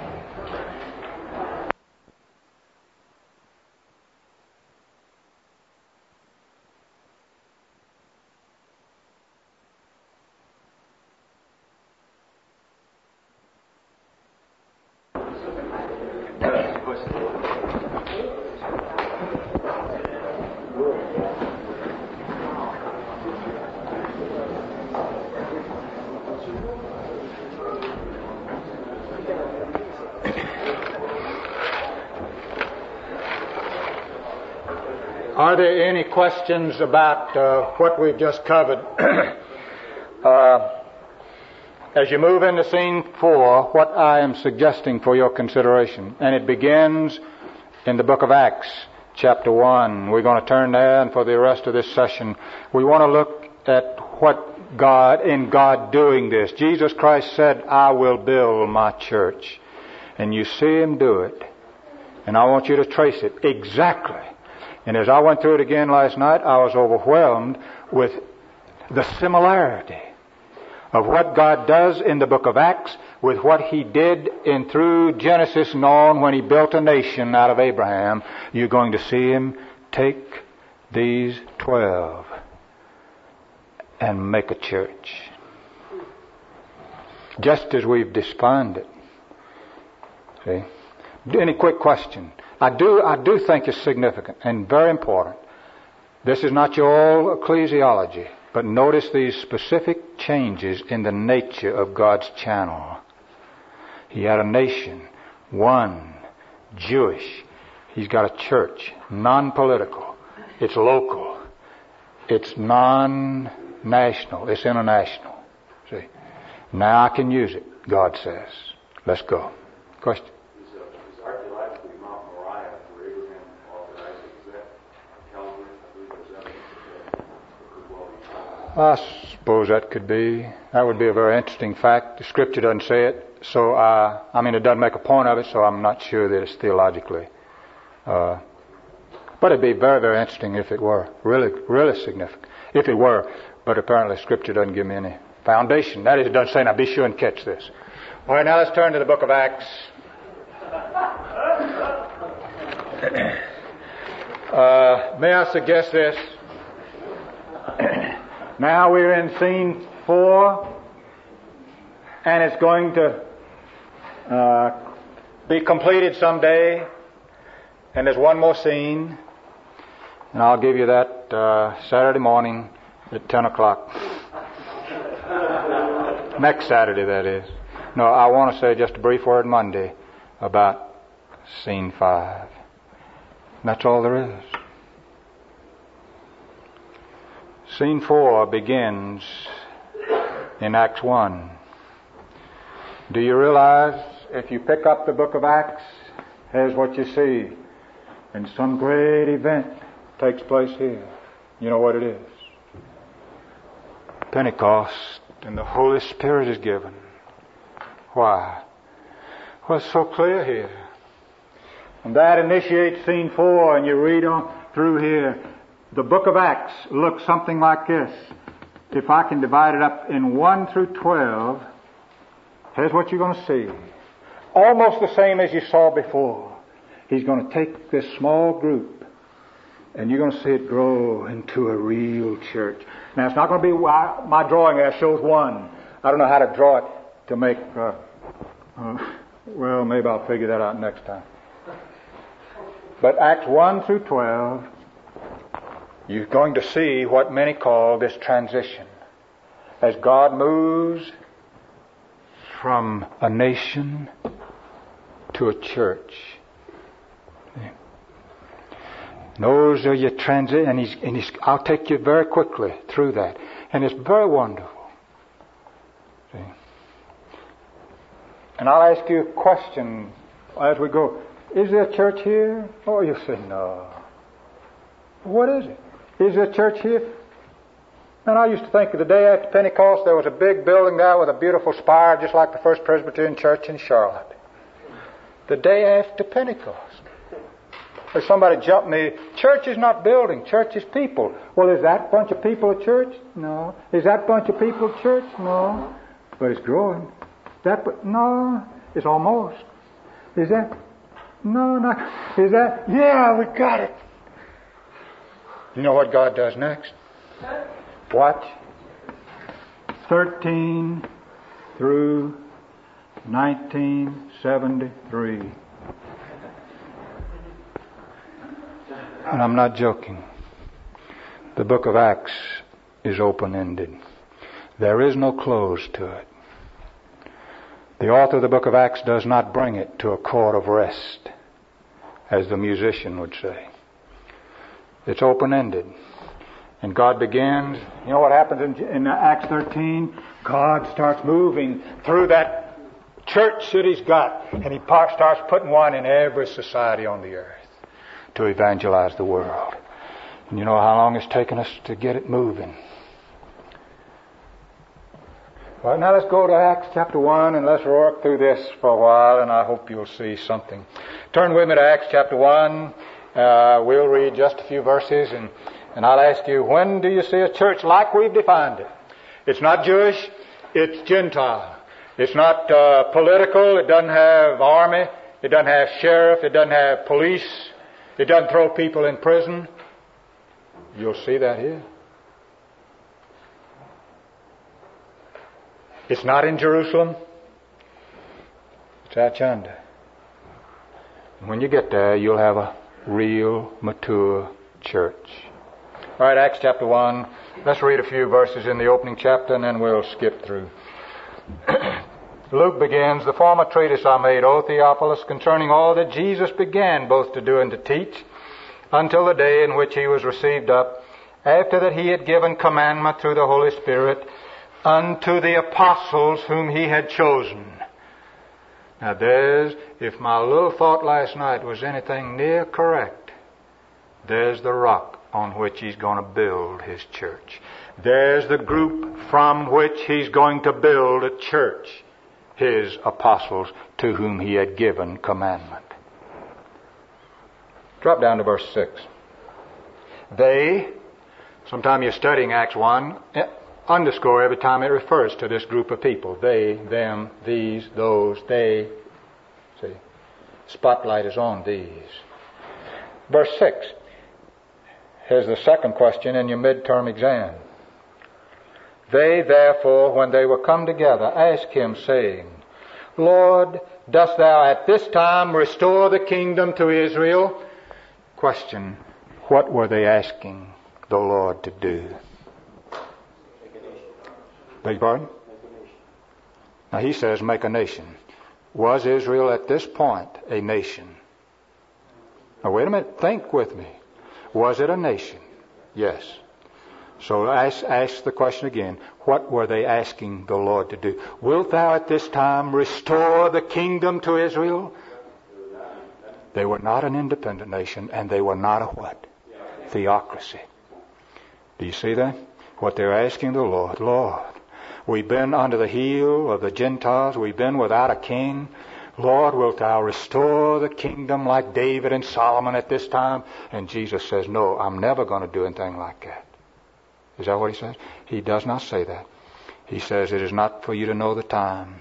Are there any questions about uh, what we've just covered? uh, as you move into scene four, what I am suggesting for your consideration, and it begins in the book of Acts, chapter one. We're going to turn there, and for the rest of this session, we want to look at what God, in God doing this. Jesus Christ said, I will build my church. And you see Him do it. And I want you to trace it exactly. And as I went through it again last night, I was overwhelmed with the similarity of what God does in the book of Acts with what He did in through Genesis and on when He built a nation out of Abraham. You're going to see Him take these twelve and make a church. Just as we've defined it. See? Any quick question? I do, I do think it's significant and very important. This is not your old ecclesiology, but notice these specific changes in the nature of God's channel. He had a nation, one, Jewish. He's got a church, non-political. It's local. It's non-national. It's international. See? Now I can use it, God says. Let's go. Question? I suppose that could be. That would be a very interesting fact. The Scripture doesn't say it, so I, I mean, it doesn't make a point of it, so I'm not sure that it's theologically. Uh, but it'd be very, very interesting if it were. Really, really significant. If it were. But apparently Scripture doesn't give me any foundation. That is, it doesn't say, now be sure and catch this. All right, now let's turn to the book of Acts. uh, may I suggest this? Now we're in scene four, and it's going to uh, be completed someday. And there's one more scene, and I'll give you that uh, Saturday morning at ten o'clock. Next Saturday, that is. No, I want to say just a brief word Monday about scene five. And that's all there is. Scene four begins in Acts one. Do you realize if you pick up the book of Acts Here's what you see. And some great event takes place here. You know what it is? Pentecost, and the Holy Spirit is given. Why? Well, it's so clear here. And that initiates scene four, and you read on through here. The book of Acts looks something like this. If I can divide it up in one through twelve, here's what you're going to see. Almost the same as you saw before. He's going to take this small group, and you're going to see it grow into a real church. Now, it's not going to be my drawing there shows one. I don't know how to draw it to make, uh, uh, well, maybe I'll figure that out next time. But Acts one through twelve, you're going to see what many call this transition. As God moves from a nation to a church. Those are your transit, and he's, and he's, I'll take you very quickly through that. And it's very wonderful. See? And I'll ask you a question as we go. Is there a church here? Oh, you say no. What is it? Is there a church here? And I used to think of the day after Pentecost, there was a big building there with a beautiful spire, just like the First Presbyterian Church in Charlotte. The day after Pentecost. Or somebody jumped me, church is not building, church is people. Well, is that bunch of people a church? No. Is that bunch of people a church? No. But it's growing. That, but no, it's almost. Is that? No, not. Is that? Yeah, we got it. You know what God does next? Watch. thirteen through nineteen seventy-three. And I'm not joking. The book of Acts is open-ended. There is no close to it. The author of the book of Acts does not bring it to a court of rest, as the musician would say. It's open-ended. And God begins, you know what happens in, in Acts thirteen? God starts moving through that church that He's got, and He starts putting one in every society on the earth to evangelize the world. And you know how long it's taken us to get it moving. Well, now let's go to Acts chapter one and let's work through this for a while, and I hope you'll see something. Turn with me to Acts chapter one. Uh, we'll read just a few verses, and, and I'll ask you, when do you see a church like we've defined it? It's not Jewish, it's Gentile. It's not uh, political, it doesn't have army, it doesn't have sheriff, it doesn't have police, it doesn't throw people in prison. You'll see that here. It's not in Jerusalem. It's out yonder. And when you get there, you'll have a real, mature church. All right, Acts chapter one. Let's read a few verses in the opening chapter, and then we'll skip through. Luke begins, "The former treatise I made, O Theophilus, concerning all that Jesus began both to do and to teach, until the day in which He was received up, after that He had given commandment through the Holy Spirit unto the apostles whom He had chosen." Now there's, if my little thought last night was anything near correct, there's the rock on which He's going to build His church. There's the group from which He's going to build a church, His apostles to whom He had given commandment. Drop down to verse six. They, sometime you're studying Acts one, underscore every time it refers to this group of people. They, them, these, those, they. See, spotlight is on these. Verse six. Here's the second question in your midterm exam. They therefore, when they were come together, asked Him, saying, Lord, dost Thou at this time restore the kingdom to Israel? Question, what were they asking the Lord to do? Beg your pardon? Now He says, make a nation. Was Israel at this point a nation? Now wait a minute, think with me. Was it a nation? Yes. So ask, ask the question again. What were they asking the Lord to do? Wilt Thou at this time restore the kingdom to Israel? They were not an independent nation, and they were not a what? Theocracy. Do you see that? What they're asking the Lord, Lord, we've been under the heel of the Gentiles. We've been without a king. Lord, wilt thou restore the kingdom like David and Solomon at this time? And Jesus says, no, I'm never going to do anything like that. Is that what he says? He does not say that. He says, it is not for you to know the time.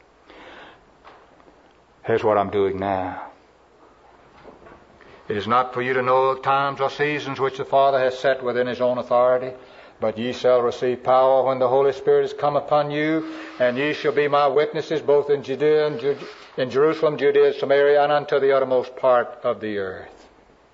Here's what I'm doing now. It is not for you to know the times or seasons which the Father has set within His own authority, but ye shall receive power when the Holy Spirit is come upon you, and ye shall be my witnesses both in Judea and Ju- in Jerusalem, Judea, Samaria, and unto the uttermost part of the earth.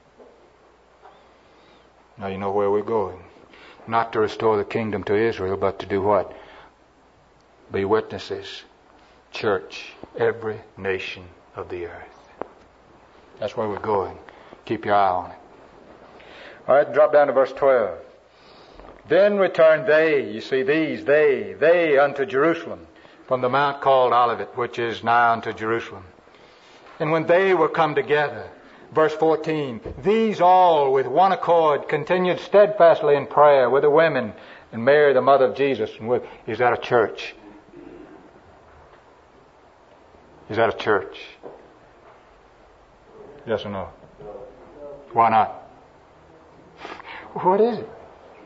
Now you know where we're going. Not to restore the kingdom to Israel, but to do what? Be witnesses. Church, every nation of the earth. That's where we're going. Keep your eye on it. All right, drop down to verse twelve. Then returned they, you see these, they, they unto Jerusalem, from the mount called Olivet, which is nigh unto Jerusalem. And when they were come together, verse fourteen, these all with one accord continued steadfastly in prayer with the women and Mary, the mother of Jesus. And with, is that a church? Is that a church? Yes or no? Why not? What is it?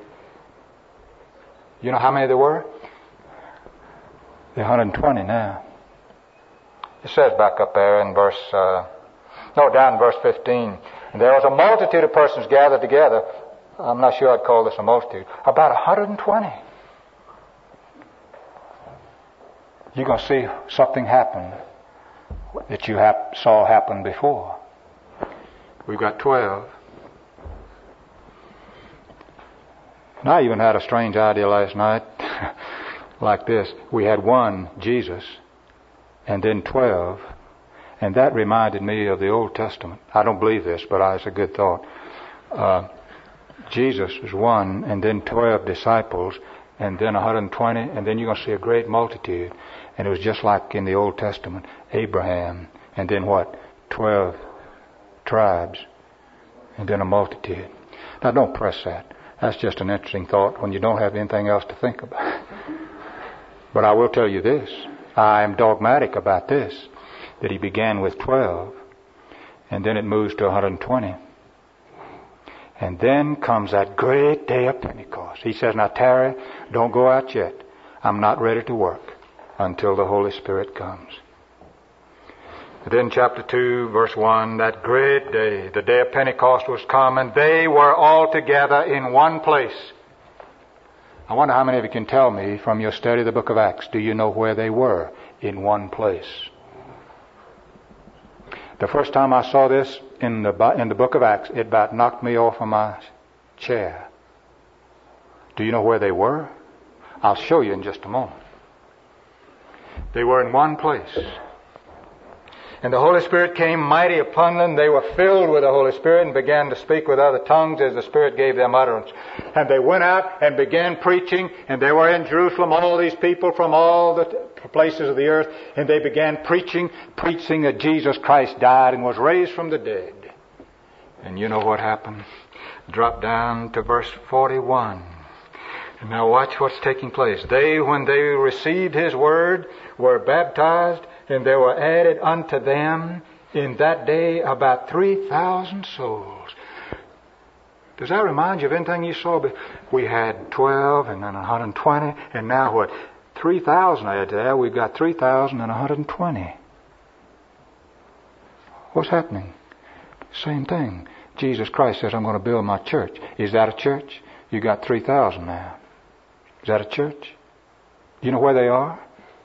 You know how many there were? There are one hundred twenty now. It says back up there in verse, uh, no, down in verse fifteen. And there was a multitude of persons gathered together. I'm not sure I'd call this a multitude. About one hundred twenty. You're going to see something happen that you hap- saw happen before. We've got twelve. And I even had a strange idea last night like this. We had one, Jesus, and then twelve. And that reminded me of the Old Testament. I don't believe this, but it's a good thought. Uh, Jesus was one, and then twelve disciples, and then one hundred twenty, and then you're going to see a great multitude. And it was just like in the Old Testament, Abraham, and then what? Twelve tribes, and then a multitude. Now don't press that. That's just an interesting thought when you don't have anything else to think about. But I will tell you this. I am dogmatic about this, that he began with twelve, and then it moves to one hundred twenty. And then comes that great day of Pentecost. He says, now tarry, don't go out yet. I'm not ready to work until the Holy Spirit comes. And then chapter two, verse one, that great day, the day of Pentecost was come, and they were all together in one place. I wonder how many of you can tell me from your study of the book of Acts, do you know where they were? In one place. The first time I saw this in the in the book of Acts, it about knocked me off of my chair. Do you know where they were? I'll show you in just a moment. They were in one place. And the Holy Spirit came mighty upon them. They were filled with the Holy Spirit and began to speak with other tongues as the Spirit gave them utterance. And they went out and began preaching, and they were in Jerusalem, all these people from all the places of the earth, and they began preaching, preaching that Jesus Christ died and was raised from the dead. And you know what happened? Drop down to verse forty-one. And now watch what's taking place. They, when they received His word, were baptized, and there were added unto them in that day about three thousand souls. Does that remind you of anything you saw? We had twelve and then one hundred twenty, and now what? three thousand added to that. We've got three thousand and one hundred twenty. What's happening? Same thing. Jesus Christ says, I'm going to build my church. Is that a church? You got three thousand now. Is that a church? Do you know where they are?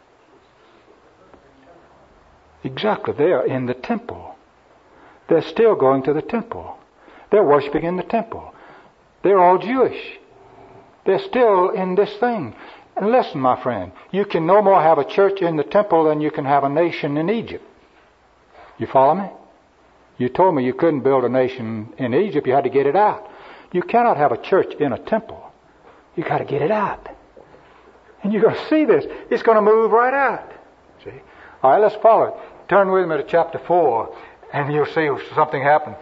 Exactly. They are in the temple. They're still going to the temple. They're worshiping in the temple. They're all Jewish. They're still in this thing. And listen, my friend, you can no more have a church in the temple than you can have a nation in Egypt. You follow me? You told me you couldn't build a nation in Egypt. You had to get it out. You cannot have a church in a temple. You got to get it out. And you're going to see this. It's going to move right out. See? All right, let's follow it. Turn with me to chapter four. And you'll see something happen.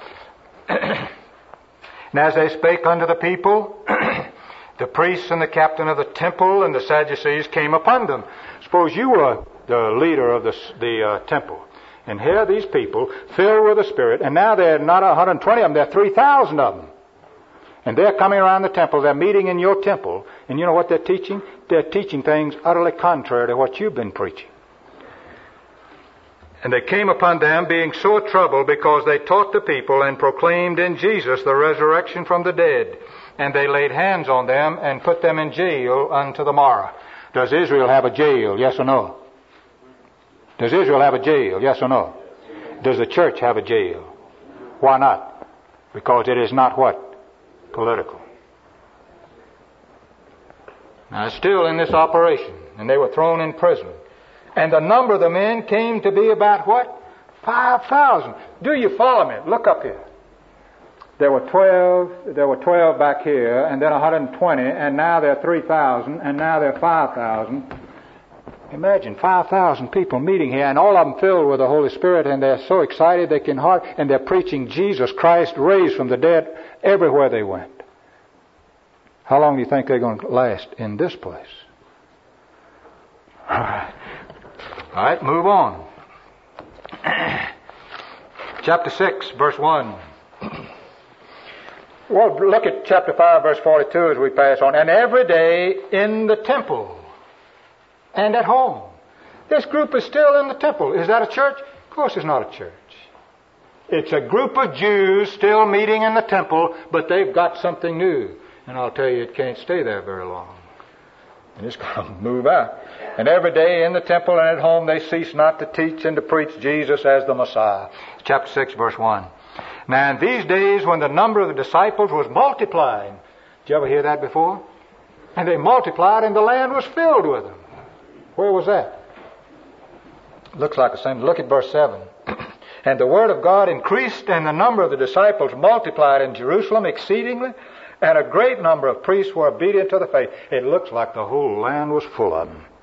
And as they spake unto the people, the priests and the captain of the temple and the Sadducees came upon them. Suppose you were the leader of the, the uh, temple. And here are these people filled with the Spirit. And now they're not one hundred twenty of them, they're three thousand of them. And they're coming around the temple. They're meeting in your temple. And you know what they're teaching? They're teaching things utterly contrary to what you've been preaching. And they came upon them being sore troubled because they taught the people and proclaimed in Jesus the resurrection from the dead. And they laid hands on them and put them in jail unto the morrow. Does Israel have a jail? Yes or no? Does Israel have a jail? Yes or no? Does the church have a jail? Why not? Because it is not what? Political. Now it's still in this operation. And they were thrown in prison. And the number of the men came to be about what? Five thousand. Do you follow me? Look up here. There were twelve, there were twelve back here, and then one hundred twenty, and now there are three thousand, and now there are five thousand. Imagine five thousand people meeting here, and all of them filled with the Holy Spirit, and they're so excited they can hardly, and they're preaching Jesus Christ raised from the dead everywhere they went. How long do you think they're going to last in this place? All right. All right, move on. Chapter six, verse one. Well, look at chapter five, verse forty-two as we pass on. And every day in the temple and at home. This group is still in the temple. Is that a church? Of course it's not a church. It's a group of Jews still meeting in the temple, but they've got something new. And I'll tell you, it can't stay there very long. And it's going to move out. And every day in the temple and at home they cease not to teach and to preach Jesus as the Messiah. Chapter six, verse one. Now in these days when the number of the disciples was multiplying. Did you ever hear that before? And they multiplied and the land was filled with them. Where was that? Looks like the same. Look at verse seven. And the word of God increased and the number of the disciples multiplied in Jerusalem exceedingly. And a great number of priests were obedient to the faith. It looks like the whole land was full of them.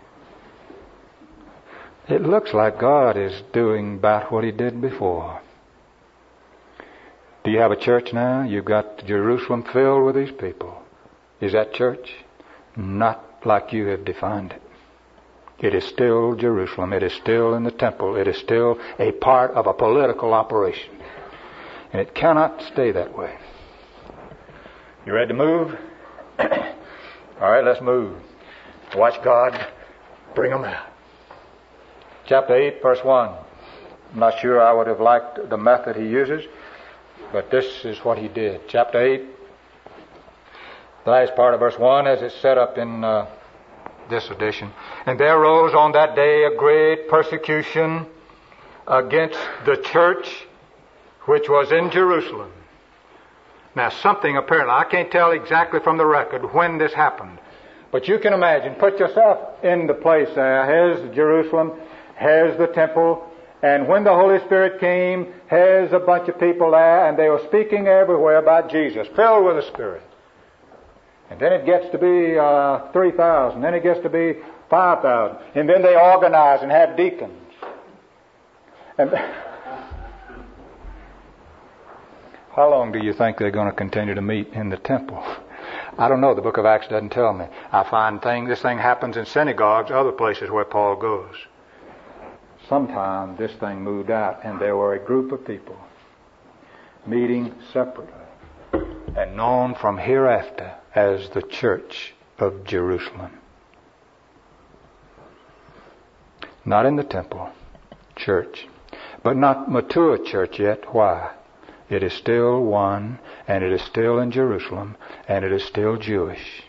It looks like God is doing about what He did before. Do you have a church now? You've got Jerusalem filled with these people. Is that church? Not like you have defined it. It is still Jerusalem. It is still in the temple. It is still a part of a political operation. And it cannot stay that way. You ready to move? All right, let's move. Watch God bring them out. Chapter eight, verse one. I'm not sure I would have liked the method he uses, but this is what he did. Chapter eight, the last part of verse one, as it's set up in uh, this edition. And there arose on that day a great persecution against the church which was in Jerusalem. Now something apparently, I can't tell exactly from the record when this happened, but you can imagine, put yourself in the place there. Here's Jerusalem, here's the temple, and when the Holy Spirit came, here's a bunch of people there, and they were speaking everywhere about Jesus, filled with the Spirit. And then it gets to be uh, three thousand, then it gets to be five thousand, and then they organize and have deacons. And how long do you think they're going to continue to meet in the temple? I don't know. The book of Acts doesn't tell me. I find thing, this thing happens in synagogues, other places where Paul goes. Sometime this thing moved out, and there were a group of people meeting separately and known from hereafter as the Church of Jerusalem. Not in the temple, church. But not mature church yet. Why? It is still one, and it is still in Jerusalem, and it is still Jewish.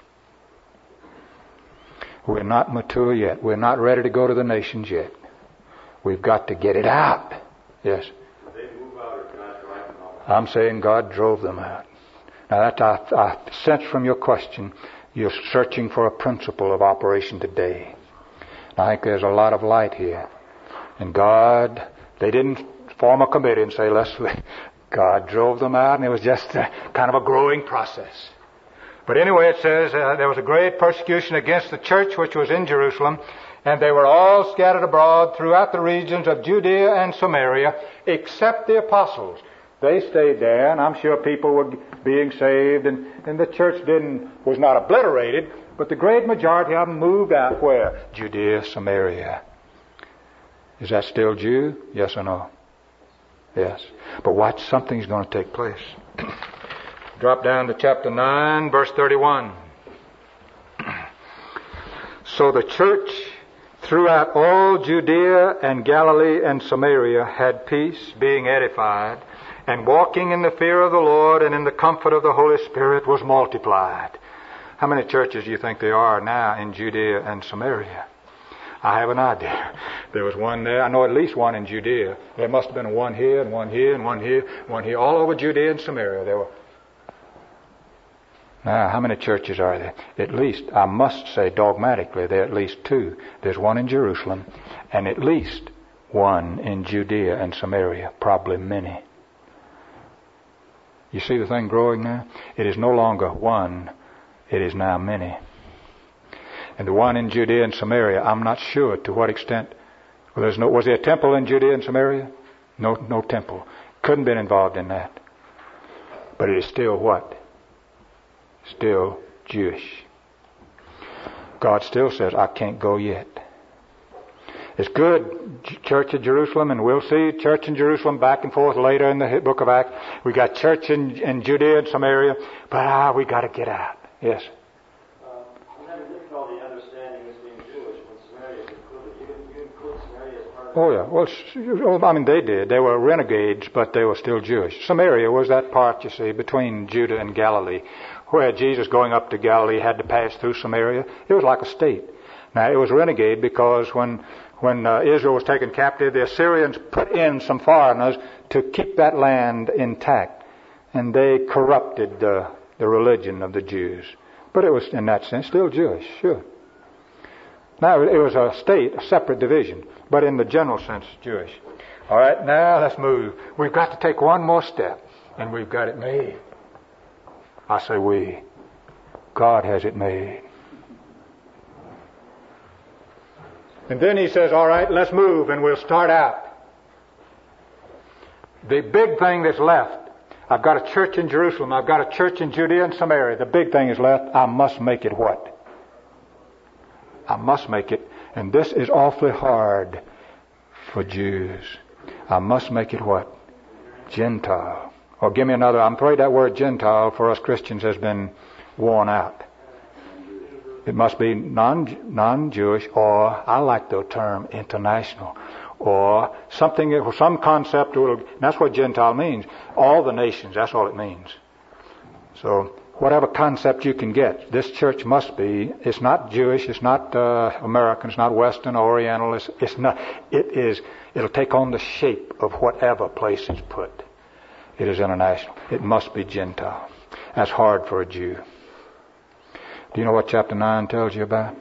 We're not mature yet. We're not ready to go to the nations yet. We've got to get it out. Yes? Did they move out or God drive them out? I'm saying God drove them out. Now that I, I sense from your question, you're searching for a principle of operation today. I think there's a lot of light here. And God, they didn't form a committee and say, let's... God drove them out, and it was just a, kind of a growing process. But anyway, it says uh, there was a great persecution against the church which was in Jerusalem, And they were all scattered abroad throughout the regions of Judea and Samaria, except the apostles. They stayed there, and I'm sure people were being saved, and, and the church didn't was not obliterated, but the great majority of them moved out where? Judea, Samaria. Is that still Jew? Yes or no? Yes. But watch, something's going to take place. Drop down to chapter nine, verse thirty-one. So the church throughout all Judea and Galilee and Samaria had peace, being edified, and walking in the fear of the Lord and in the comfort of the Holy Spirit was multiplied. How many churches do you think there are now in Judea and Samaria? I have an idea. There was one there. I know at least one in Judea. There must have been one here and one here and one here, one here. All over Judea and Samaria there were. Now, how many churches are there? At least, I must say dogmatically, there are at least two. There's one in Jerusalem and at least one in Judea and Samaria. Probably many. You see the thing growing now? It is no longer one. It is now many. And the one in Judea and Samaria, I'm not sure to what extent. Well, there's no, was there a temple in Judea and Samaria? No, no temple. Couldn't have been involved in that. But it is still what? Still Jewish. God still says, I can't go yet. It's good, Church of Jerusalem, and we'll see church in Jerusalem back and forth later in the book of Acts. We got church in, in Judea and Samaria, but ah, we got to get out. Yes. Oh, yeah. Well, I mean, they did. They were renegades, but they were still Jewish. Samaria was that part, you see, between Judah and Galilee, where Jesus, going up to Galilee, had to pass through Samaria. It was like a state. Now, it was renegade because when when uh, Israel was taken captive, the Assyrians put in some foreigners to keep that land intact, and they corrupted uh, the religion of the Jews. But it was, in that sense, still Jewish, sure. Now, it was a state, a separate division, but in the general sense, Jewish. All right, now let's move. We've got to take one more step, and we've got it made. I say we. God has it made. And then he says, all right, let's move, and we'll start out. The big thing that's left, I've got a church in Jerusalem, I've got a church in Judea and Samaria. The big thing is left, I must make it what? I must make it, and this is awfully hard for Jews. I must make it what? Gentile. Or give me another. I'm afraid that word Gentile for us Christians has been worn out. It must be non, non-Jewish, or I like the term international, or something, some concept. That's what Gentile means. All the nations. That's all it means. So whatever concept you can get, this church must be. It's not Jewish. It's not uh, American. It's not Western or Oriental. It's, it's not. It is. It'll take on the shape of whatever place it's put. It is international. It must be Gentile. That's hard for a Jew. Do you know what chapter nine tells you about?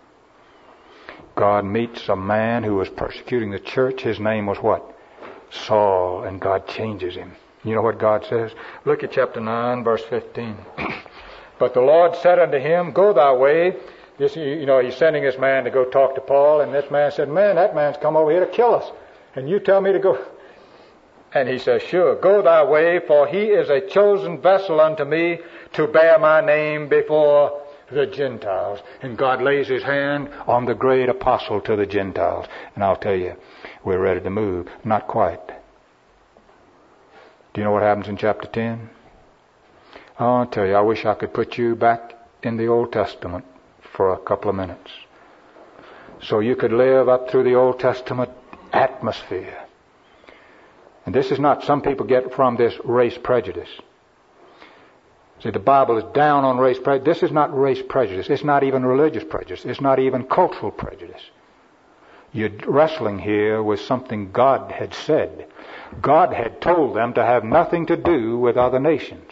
God meets a man who was persecuting the church. His name was what? Saul, and God changes him. You know what God says? Look at chapter nine, verse fifteen. But the Lord said unto him, Go thy way. This, you know, he's sending this man to go talk to Paul, and this man said, Man, that man's come over here to kill us, and you tell me to go. And he says, Sure, go thy way, for he is a chosen vessel unto me to bear my name before the Gentiles. And God lays his hand on the great apostle to the Gentiles. And I'll tell you, we're ready to move. Not quite. Do you know what happens in chapter ten? I'll tell you, I wish I could put you back in the Old Testament for a couple of minutes, so you could live up through the Old Testament atmosphere. And this is not, some people get from this race prejudice. See, the Bible is down on race prejudice. This is not race prejudice. It's not even religious prejudice. It's not even cultural prejudice. You're wrestling here with something God had said. God had told them to have nothing to do with other nations.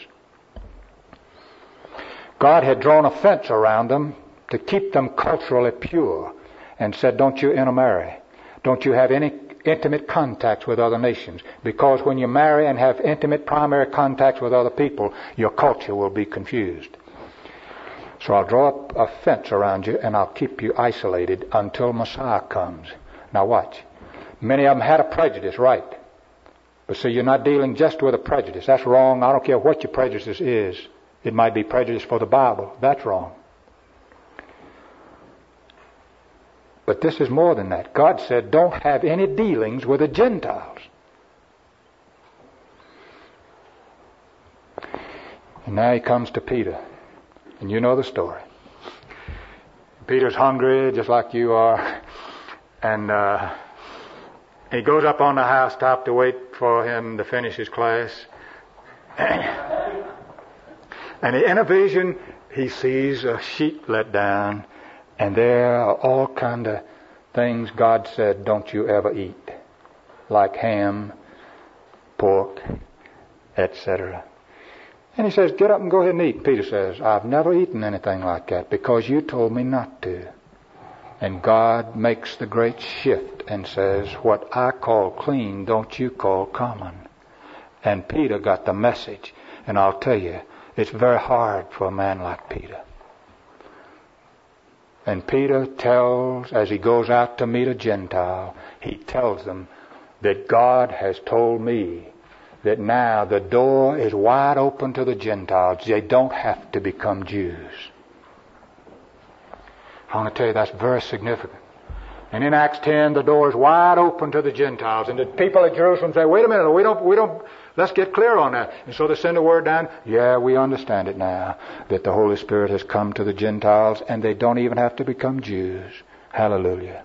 God had drawn a fence around them to keep them culturally pure and said, don't you intermarry. Don't you have any intimate contacts with other nations. Because when you marry and have intimate primary contacts with other people, your culture will be confused. So I'll draw up a fence around you and I'll keep you isolated until Messiah comes. Now watch. Many of them had a prejudice, right? But see, you're not dealing just with a prejudice. That's wrong. I don't care what your prejudice is. It might be prejudice for the Bible. That's wrong. But this is more than that. God said, don't have any dealings with the Gentiles. And now he comes to Peter. And you know the story. Peter's hungry just like you are. And uh, he goes up on the housetop to wait for him to finish his class. And in a vision, he sees a sheet let down. And there are all kind of things God said, don't you ever eat. Like ham, pork, et cetera. And he says, get up and go ahead and eat. Peter says, I've never eaten anything like that because you told me not to. And God makes the great shift and says, what I call clean, don't you call common. And Peter got the message. And I'll tell you, it's very hard for a man like Peter. And Peter tells, as he goes out to meet a Gentile, he tells them that God has told me that now the door is wide open to the Gentiles. They don't have to become Jews. I want to tell you that's very significant. And in Acts ten, the door is wide open to the Gentiles. And the people at Jerusalem say, wait a minute, we don't, we don't, let's get clear on that. And so they send a word down, yeah, we understand it now, that the Holy Spirit has come to the Gentiles and they don't even have to become Jews. Hallelujah.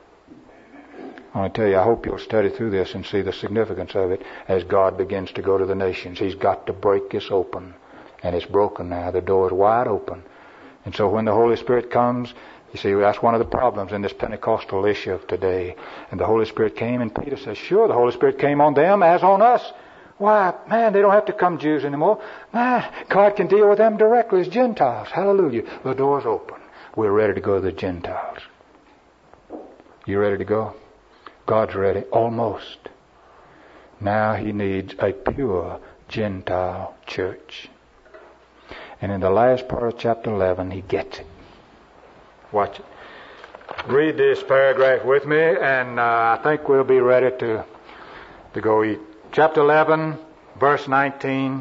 I want to tell you, I hope you'll study through this and see the significance of it as God begins to go to the nations. He's got to break this open. And it's broken now. The door is wide open. And so when the Holy Spirit comes, you see, that's one of the problems in this Pentecostal issue of today. And the Holy Spirit came, and Peter says, sure, the Holy Spirit came on them as on us. Why, man, they don't have to come Jews anymore. Man, God can deal with them directly as Gentiles. Hallelujah. The door's open. We're ready to go to the Gentiles. You ready to go? God's ready. Almost. Now he needs a pure Gentile church. And in the last part of chapter eleven, he gets it. Watch it. Read this paragraph with me, and uh, I think we'll be ready to, to go eat. Chapter eleven, verse nineteen.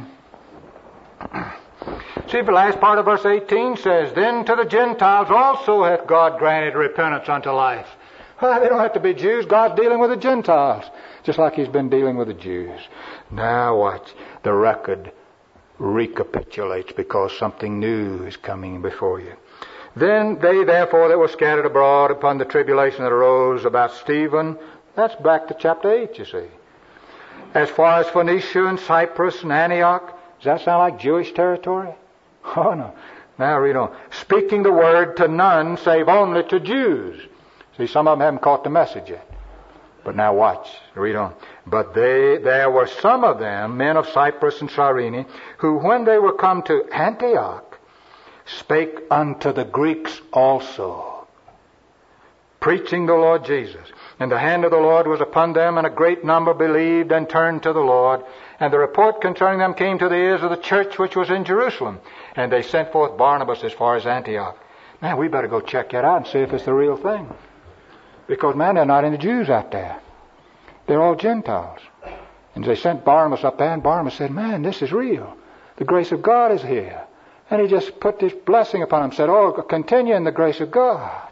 See, the last part of verse eighteen says, then to the Gentiles also hath God granted repentance unto life. Well, they don't have to be Jews. God's dealing with the Gentiles, just like he's been dealing with the Jews. Now watch. The record recapitulates because something new is coming before you. Then they therefore that were scattered abroad upon the tribulation that arose about Stephen, that's back to chapter eight, you see. As far as Phoenicia and Cyprus and Antioch, does that sound like Jewish territory? Oh no. Now read on. Speaking the word to none save only to Jews. See, some of them haven't caught the message yet. But now watch. Read on. But they, there were some of them, men of Cyprus and Cyrene, who when they were come to Antioch, spake unto the Greeks also, preaching the Lord Jesus. And the hand of the Lord was upon them, and a great number believed and turned to the Lord. And the report concerning them came to the ears of the church which was in Jerusalem. And they sent forth Barnabas as far as Antioch. Man, we better go check that out and see if it's the real thing. Because, man, they're not any Jews out there. They're all Gentiles. And they sent Barnabas up there, and Barnabas said, man, this is real. The grace of God is here. And he just put this blessing upon him, said, oh, continue in the grace of God.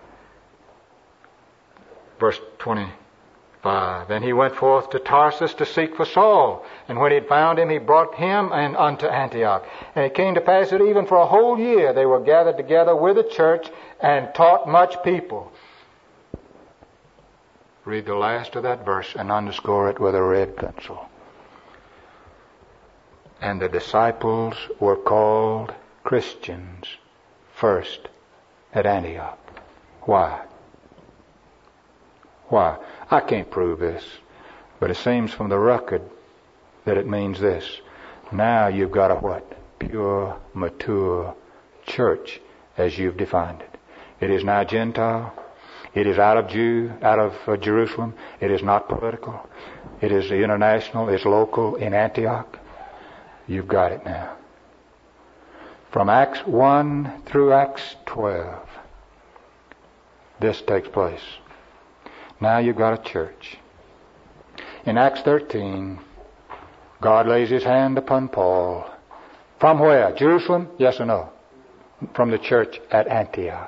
Verse twenty-five, and he went forth to Tarsus to seek for Saul. And when he had found him, he brought him and unto Antioch. And it came to pass that even for a whole year they were gathered together with the church and taught much people. Read the last of that verse and underscore it with a red pencil. And the disciples were called Christians first at Antioch. Why? Why? I can't prove this, but it seems from the record that it means this. Now you've got a what? Pure, mature church as you've defined it. It is now Gentile. It is out of Jew, out of uh, Jerusalem. It is not political. It is international. It's local in Antioch. You've got it now. From Acts one through Acts twelve, this takes place. Now you've got a church. In Acts thirteen, God lays His hand upon Paul. From where? Jerusalem? Yes or no? From the church at Antioch.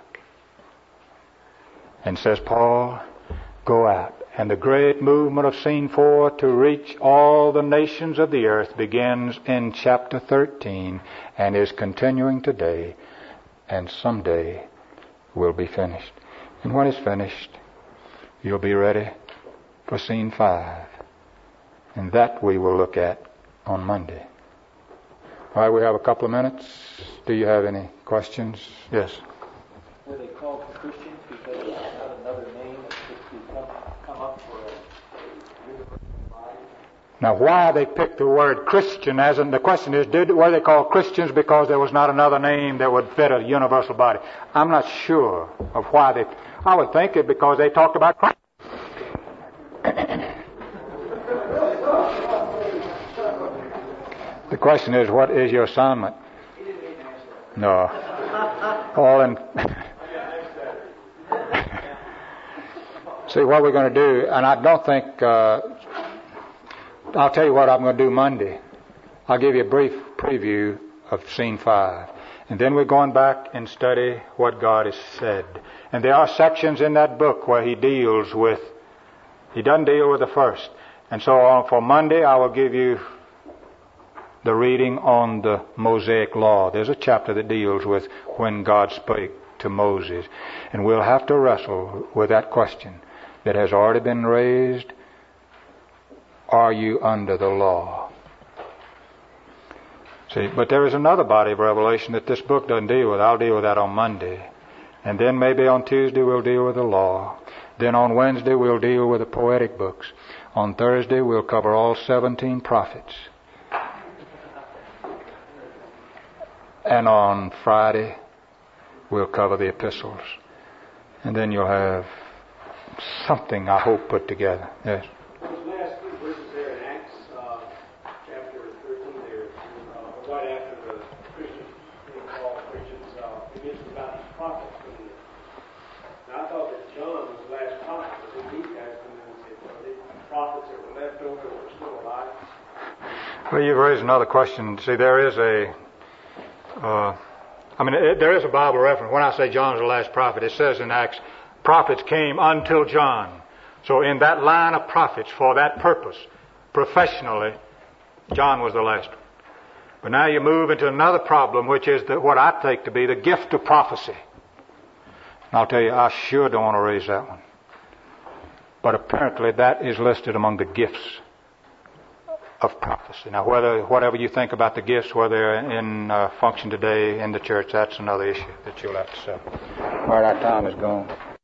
And says, Paul, go out. And the great movement of scene four to reach all the nations of the earth begins in chapter thirteen and is continuing today and someday will be finished. And when it's finished, you'll be ready for scene five. And that we will look at on Monday. All right, we have a couple of minutes. Do you have any questions? Yes. Were they called Christians because there's not another name that could come, come up for a universal body? Now, why they picked the word Christian, as in the question is, did were they called Christians because there was not another name that would fit a universal body? I'm not sure of why they. I would think it because they talked about Christ. The question is, what is your assignment? No. All in. See, what we're going to do, and I don't think, uh, I'll tell you what I'm going to do Monday. I'll give you a brief preview of scene five. And then we're going back and study what God has said. And there are sections in that book where He deals with, He doesn't deal with the first. And so on, for Monday, I will give you the reading on the Mosaic Law. There's a chapter that deals with when God spake to Moses. And we'll have to wrestle with that question that has already been raised. Are you under the law? See, but there is another body of revelation that this book doesn't deal with. I'll deal with that on Monday. And then maybe on Tuesday we'll deal with the law. Then on Wednesday we'll deal with the poetic books. On Thursday we'll cover all seventeen prophets. And on Friday, we'll cover the epistles. And then you'll have something, I hope, put together. Yes? Those last two verses there in Acts uh, chapter thirteen there, uh, right after the Christians being called Christians, uh, it mentions about these prophets. And, and I thought that John was the last prophet, but then these guys come in and say, well, they prophets that were left over that were still alive. Well, you've raised another question. See, there is a... Uh, I mean, it, there is a Bible reference. When I say John's the last prophet, it says in Acts, prophets came until John. So in that line of prophets, for that purpose, professionally, John was the last one. But now you move into another problem, which is the, what I take to be the gift of prophecy. And I'll tell you, I sure don't want to raise that one. But apparently that is listed among the gifts of prophecy. Now, whether whatever you think about the gifts, whether they're in uh, function today in the church, that's another issue that you'll have to settle. All right, our time is gone.